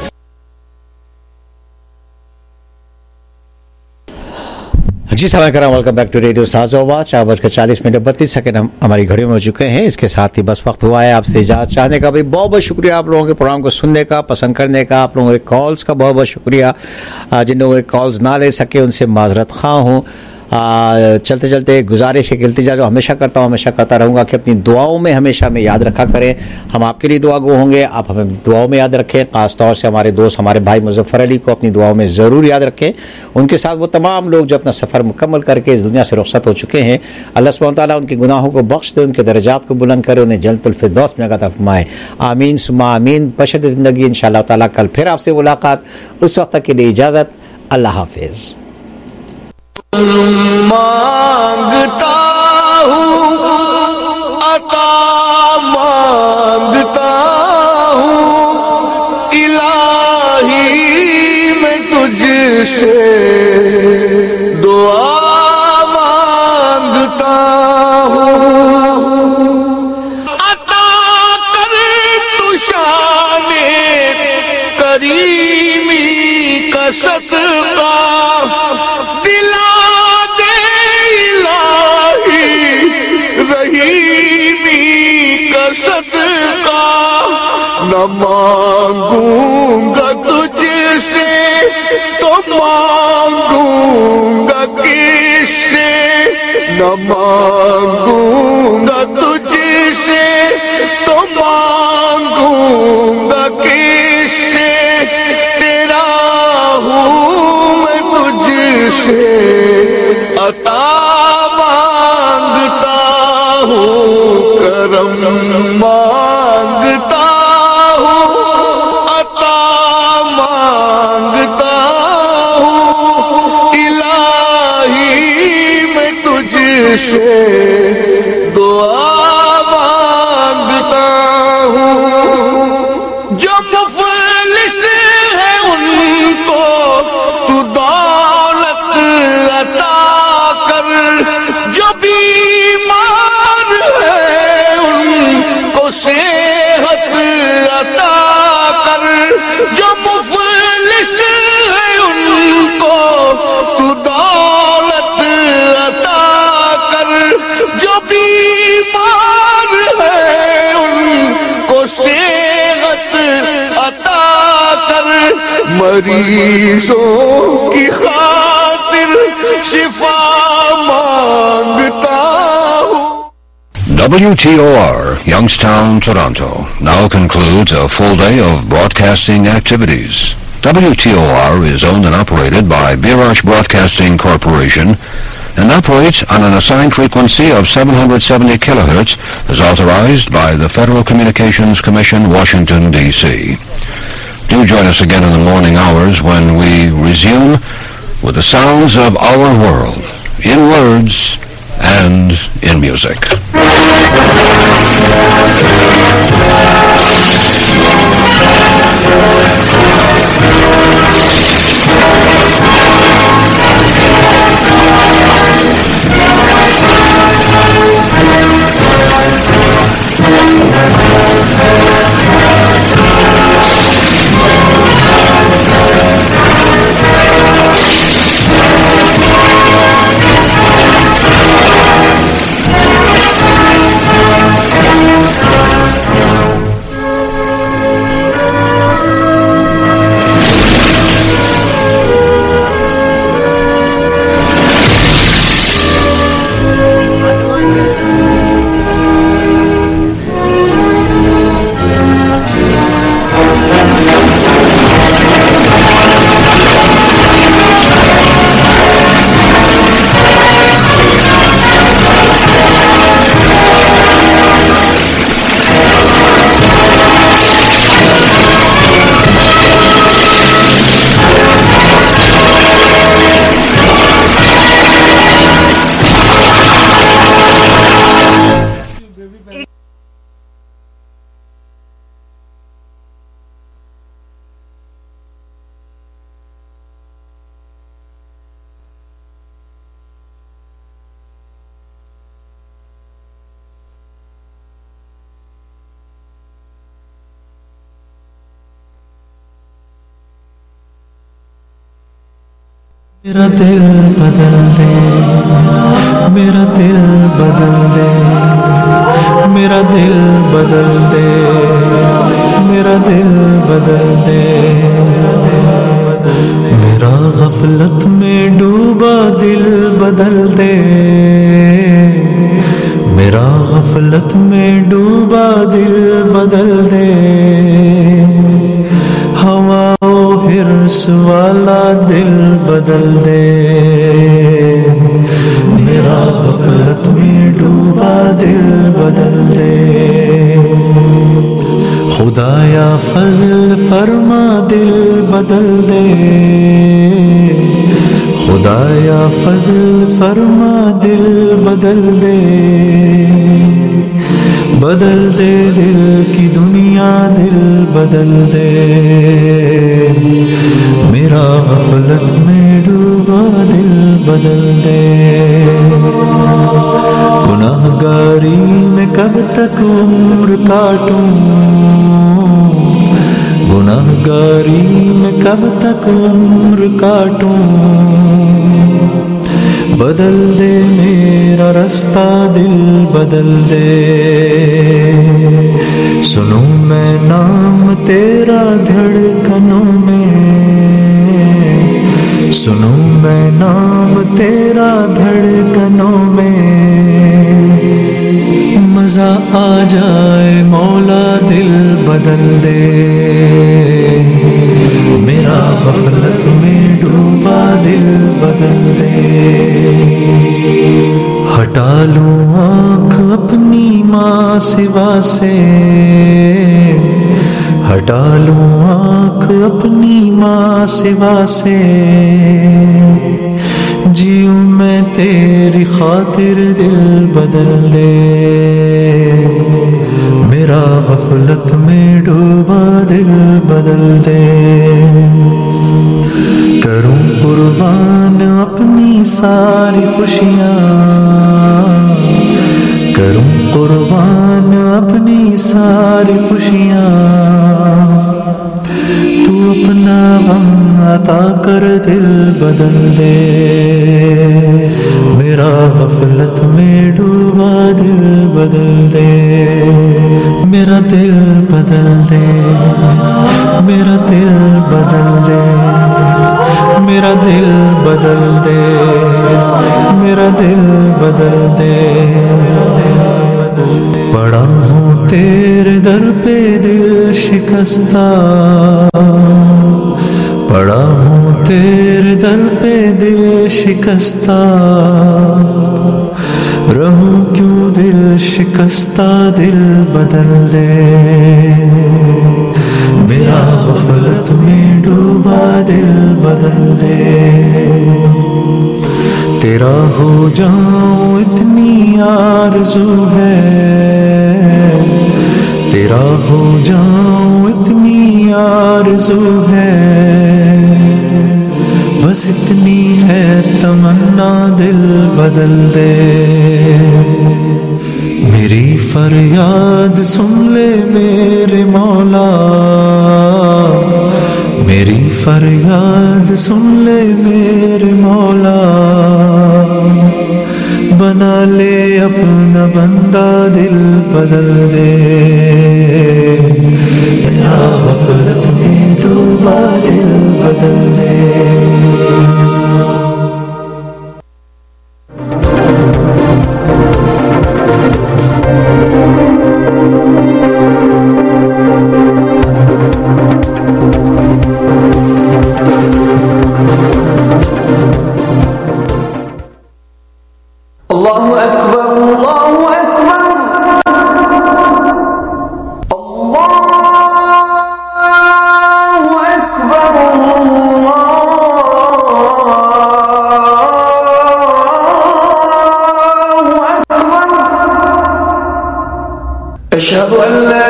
जी समय करा, वेलकम बैक टू रेडियो साजोवा। चार बजकर चालीस मिनट बत्तीस सेकंड हम हमारी घड़ियों में हो चुके हैं। इसके साथ ही बस वक्त हुआ है आपसे इजाजत चाहने का। भाई बहुत बहुत शुक्रिया आप लोगों के प्रोग्राम को सुनने का, पसंद करने का, आप लोगों के कॉल्स का बहुत बहुत शुक्रिया। जिन लोगों के कॉल्स ना ले सके उनसे माजरत खां हूँ। आ, चलते चलते गुजारिश है, इल्तिजा जो हमेशा करता हूँ, हमेशा करता रहूँगा कि अपनी दुआओं में हमेशा में याद रखा करें। हम आपके लिए दुआ गो होंगे, आप हमें दुआओं में याद रखें। ख़ास तौर से हमारे दोस्त, हमारे भाई मुजफ्फर अली को अपनी दुआओं में ज़रूर याद रखें। उनके साथ वो तमाम लोग जो अपना सफ़र मुकम्मल करके इस दुनिया से रुखसत हो चुके हैं, अल्लाह सुब्हानहू व तआला उनके गुनाहों को बख्श दे, उनके दर्जात को बुलंद करे, उन्हें जन्नतुल फिरदौस में अता फरमाए। आमीन सुम्मा आमीन। बशर्ते ज़िंदगी इंशाअल्लाह ताला कल फिर आपसे मुलाकात। उस वक्त तक के लिए इजाज़त। अल्लाह हाफिज़। मांगता हूँ अता मांगता हूँ इलाही मैं तुझसे दुआ मांगता हूँ। अता कर तू शाने करीमी का सदका दिला सदका न मांगूंगा तुझसे तो मांगूंगा किससे, न मांगूंगा तुझसे तो मांगूंगा किससे, तेरा हूँ मैं तुझसे अता मांगता हूँ, करम मांगता हूँ, अता मांगता हूँ इलाही मैं तुझसे दुआ मांगता हूँ। जो मुफलिस है उनको तू दौलत अता कर, जो बीमार है उनको सेहत अता कर, जो मुफलिस है उनको तू दौलत अता कर, जो बीमार है उनको सेहत अता कर, मरीजों की खातिर शिफा मांगता हूँ। W T O R, Youngstown, Toronto, now concludes a full day of broadcasting activities. W T O R is owned and operated by Birash Broadcasting Corporation and operates on an assigned frequency of seven hundred seventy kilohertz as authorized by the Federal Communications Commission, Washington, D C Do join us again in the morning hours when we resume with the sounds of our world, in words and in music. मेरा दिल बदल दे, मेरा दिल बदल दे, मेरा दिल बदल दे, मेरा दिल बदल दे, मेरा गफलत में डूबा दिल बदल दे, मेरा गफलत में डूबा दिल बदल दे, हवा हिर्स वाला दिल बदल दे, मेरा गफलत में डूबा दिल बदल दे, खुदाया फजल फरमा दिल बदल दे, खुदाया फजल फरमा दिल बदल दे, बदल दे दिल की दुनिया दिल बदल दे, मेरा गफलत में डूबा दिल बदल दे, गुनाहगारी में कब तक उम्र काटूं, गुनाहगारी में कब तक उम्र काटूं, बदल दे मेरा रास्ता दिल बदल दे, सुनूं मैं नाम तेरा धड़कनों में, सुनूं मैं नाम तेरा धड़कनों में, मजा आ जाए मौला दिल बदल दे, मेरा गफलत में डूबा दिल बदल दे, हटा लूं आँख अपनी माँ सिवा से, हटा लूं आँख अपनी माँ सिवा से, जीऊं मैं तेरी खातिर दिल बदल दे, मेरा गफलत में डूबा दिल बदल दे, करूं कुर्बान अपनी सारी खुशियाँ, करूं कुर्बान अपनी सारी खुशियाँ, तू अपना गम अता कर दिल बदल दे, मेरा गफलत में डूबा दिल बदल दे, मेरा दिल बदल दे, मेरा दिल बदल दे, मेरा दिल बदल दे, मेरा दिल बदल दे, पड़ा हूँ तेरे दर पे दिल शिकस्ता, पड़ा हूँ तेरे दर पे दिल शिकस्ता, रहूं क्यों दिल शिकस्ता दिल बदल दे, मेरा गफलत में डूबा दिल बदल दे, तेरा हो जाऊं इतनी आरज़ू है, तेरा हो जाऊं इतनी आरज़ू है, बस इतनी है तमन्ना दिल बदल दे, मेरी फरियाद सुन ले मेरे मौला, मेरी फरियाद सुन ले मेरे मौला, बना ले अपना बंदा दिल बदल दे, मेरा गफलत में डूबा दिल बदल दे। أشهد أن لا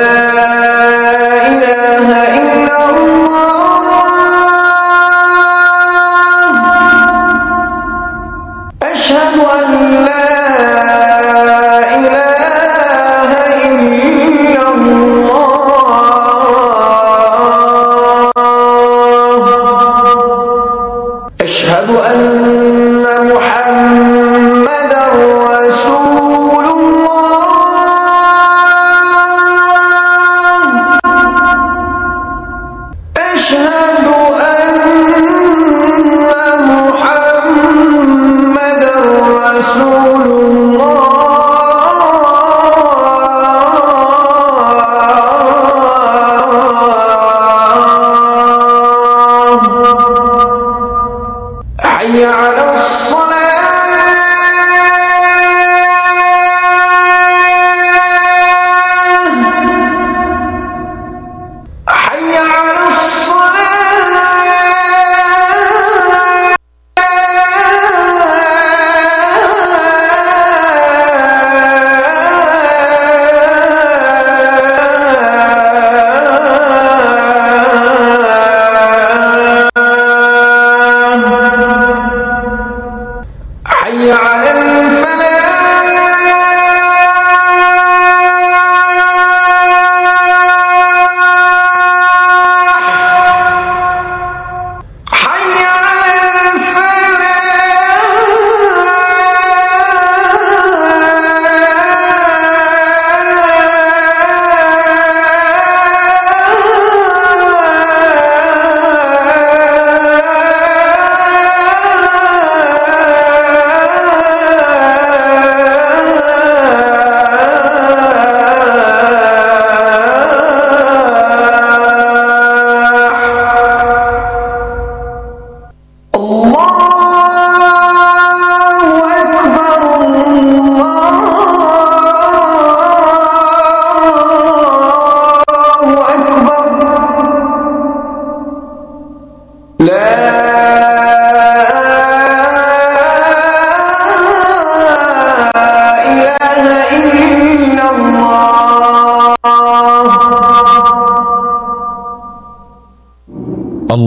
إله إلا الله أشهد أن لا إله إلا الله أشهد أن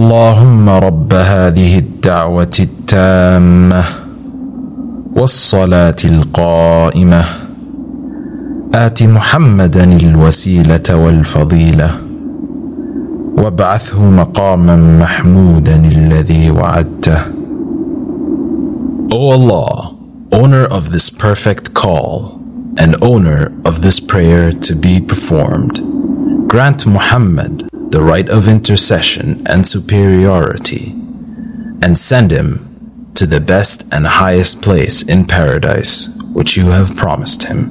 اللهم رب هذه الدعوة التامة والصلاة القائمة آت محمدا الوسيلة والفضيلة وابعثه مقاما محمودا الذي وعدته. O Allah, owner of this perfect call and owner of this prayer to be performed, grant Muhammad the right of intercession and superiority, and send him to the best and highest place in paradise which you have promised him.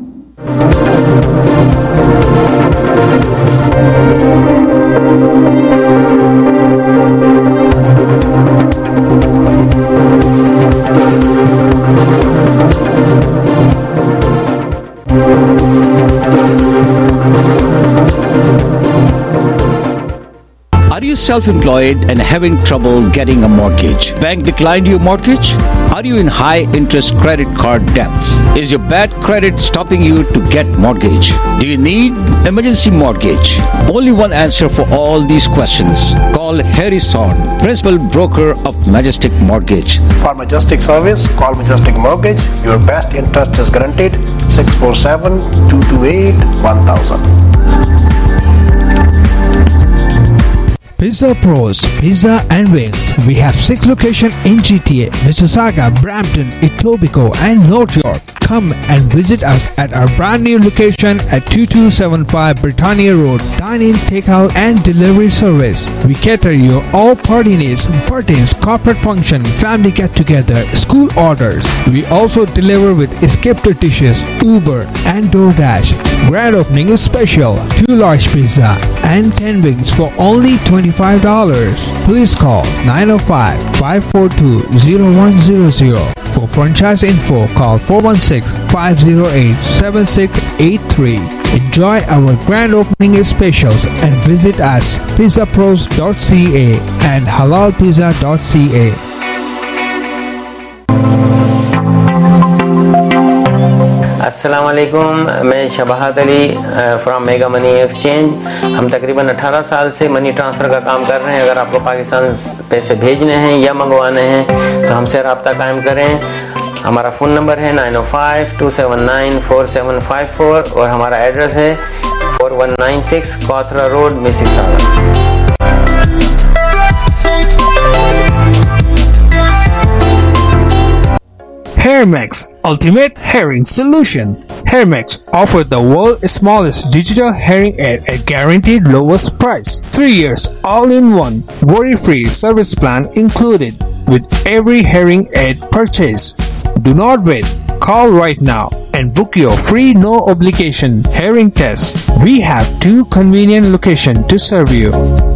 Are you self-employed and having trouble getting a mortgage? Bank declined your mortgage? Are you in high interest credit card debts? Is your bad credit stopping you to get mortgage? Do you need emergency mortgage? Only one answer for all these questions. Call Harris Thorne, principal broker of Majestic Mortgage. For Majestic service, call Majestic Mortgage. Your best interest is guaranteed. six four seven, two two eight, one thousand. Pizza Pros, Pizza and Wings. We have six locations in G T A, Mississauga, Brampton, Etobicoke and North York. Come and visit us at our brand new location at two two seven five Britannia Road. Dine-in, takeout and delivery service. We cater your all party needs, birthdays, corporate function, family get-together, school orders. We also deliver with escape dishes, Uber and DoorDash. Grand opening is special. Two large pizza and ten wings for only twenty-five dollars. Please call nine oh five, five four two, oh one zero zero. For franchise info, call four one six, five oh eight, seven six eight three. Enjoy our grand opening specials and visit us pizza pros dot c a and halal pizza dot c a. अस्सलाम वालेकुम, मैं Shabahat Ali from mega money exchange. हम तकरीबन अठारह साल से money transfer का काम कर रहे हैं। अगर आपको पाकिस्तान पैसे भेजने हैं या मंगवाने हैं तो हमसे रब्ता कायम करें। हमारा फ़ोन नंबर है नाइन ओ five, two seven nine, four seven five four और हमारा एड्रेस है four one nine six Cawthra road, Mississauga. Hairmax, ultimate herring solution. Hairmax offer the world's smallest digital hearing aid at guaranteed lowest price. Three years all-in-one, worry-free service plan included with every hearing aid purchase. Do not wait. Call right now and book your free no obligation hearing test. We have two convenient locations to serve you.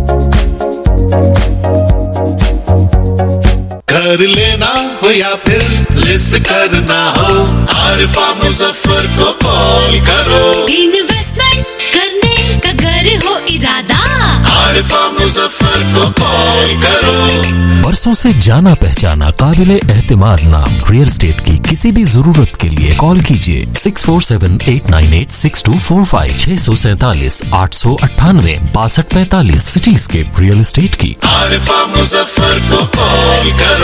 घर लेना हो या फिर list करना हो, आरिफा मुजफ्फर को call करो। Investment करने का घर हो इरादा, आरिफा मुजफ्फर को कॉल करो। बरसों से जाना पहचाना काबिले एहतिमाद नाम रियल एस्टेट की किसी भी जरूरत के लिए कॉल कीजिए six four seven eight nine eight six two four five, छह सौ सैतालीस आठ सौ अट्ठानवे बासठ पैतालीस। सिटीस्केप रियल एस्टेट की आरिफा मुजफ्फर को कॉल करो।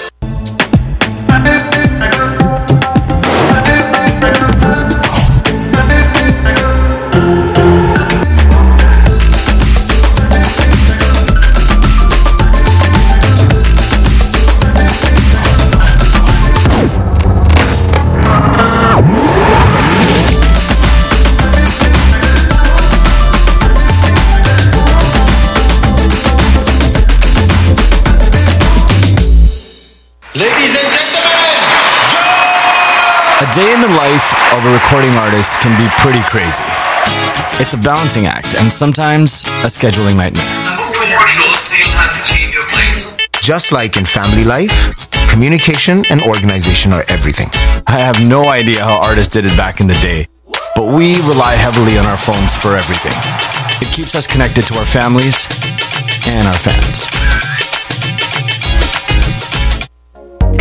A day in the life of a recording artist can be pretty crazy. It's a balancing act and sometimes a scheduling nightmare. Just like in family life, communication and organization are everything. I have no idea how artists did it back in the day, but we rely heavily on our phones for everything. It keeps us connected to our families and our fans.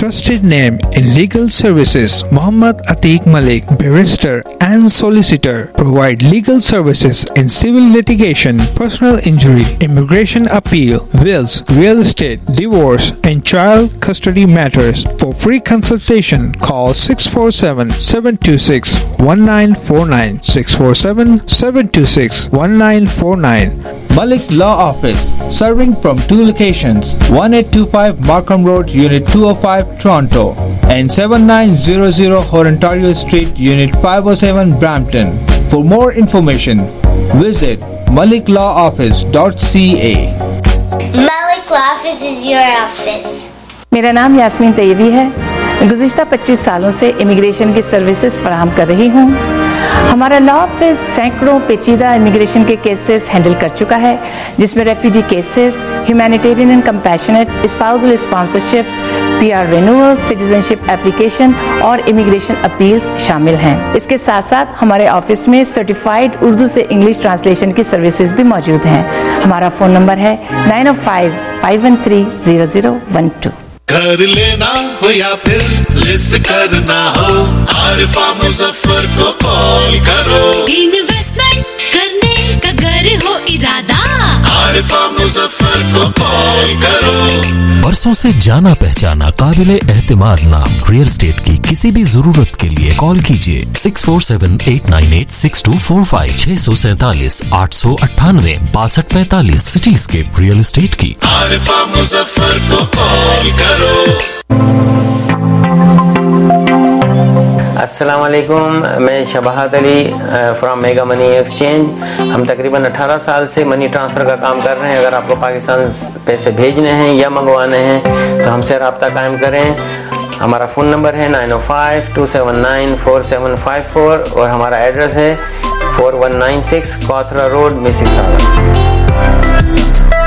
trusted name in legal services, Muhammad Atiq Malik, barrister and solicitor, provide legal services in civil litigation, personal injury, immigration appeal, wills, real estate, divorce, and child custody matters. For free consultation, call six four seven, seven two six, one nine four nine, six four seven, seven two six, one nine four nine. Malik Law Office, serving from two locations, eighteen twenty-five Markham Road, Unit two oh five, Toronto, and seventy-nine hundred Ontario Street, Unit five oh seven, Brampton. For more information, visit malik law office dot c a. Malik Law Office is your office. मेरा नाम यास्मीन तैयबी है। गुज़िश्ता पच्चीस सालों से immigration की services फराहम कर रही हूँ। हमारा लॉ ऑफिस सैकड़ों पेचीदा इमिग्रेशन के केसेस हैंडल कर चुका है, जिसमें refugee cases, humanitarian and compassionate, spousal sponsorships, PR renewal, citizenship application और इमिग्रेशन अपील्स शामिल हैं। इसके साथ साथ हमारे ऑफिस में सर्टिफाइड उर्दू से इंग्लिश ट्रांसलेशन की सर्विसेज भी मौजूद हैं। हमारा फोन नंबर है नाइन ओ five, five one three, zero zero one two. घर लेना हो या फिर लिस्ट करना हो, आरिफा मुजफ्फर को कॉल करो। इन्वेस्टमेंट करने का घर हो इरादा, आरिफा मुजफ्फर को कॉल करो। बरसों से जाना पहचाना काबिले एहतिमाद नाम रियल एस्टेट की किसी भी जरूरत के लिए कॉल कीजिए six four seven, eight nine eight, six two four five, छह सौ सैतालीस, आठ सौ अट्ठानवे, बासठ पैतालीस। सिटीस्केप रियल एस्टेट की आरिफा मुजफ्फर को कॉल करो। अस्सलाम वालेकुम, मैं Shabahat Ali from mega money exchange. हम तकरीबन अठारह साल से मनी ट्रांसफ़र का काम कर रहे हैं। अगर आपको पाकिस्तान पैसे भेजने हैं या मंगवाने हैं तो हमसे रब्ता कायम करें। हमारा फ़ोन नंबर है नाइन ओ five, two seven nine, four seven five four और हमारा एड्रेस है four one nine six Cawthra road, Mississauga.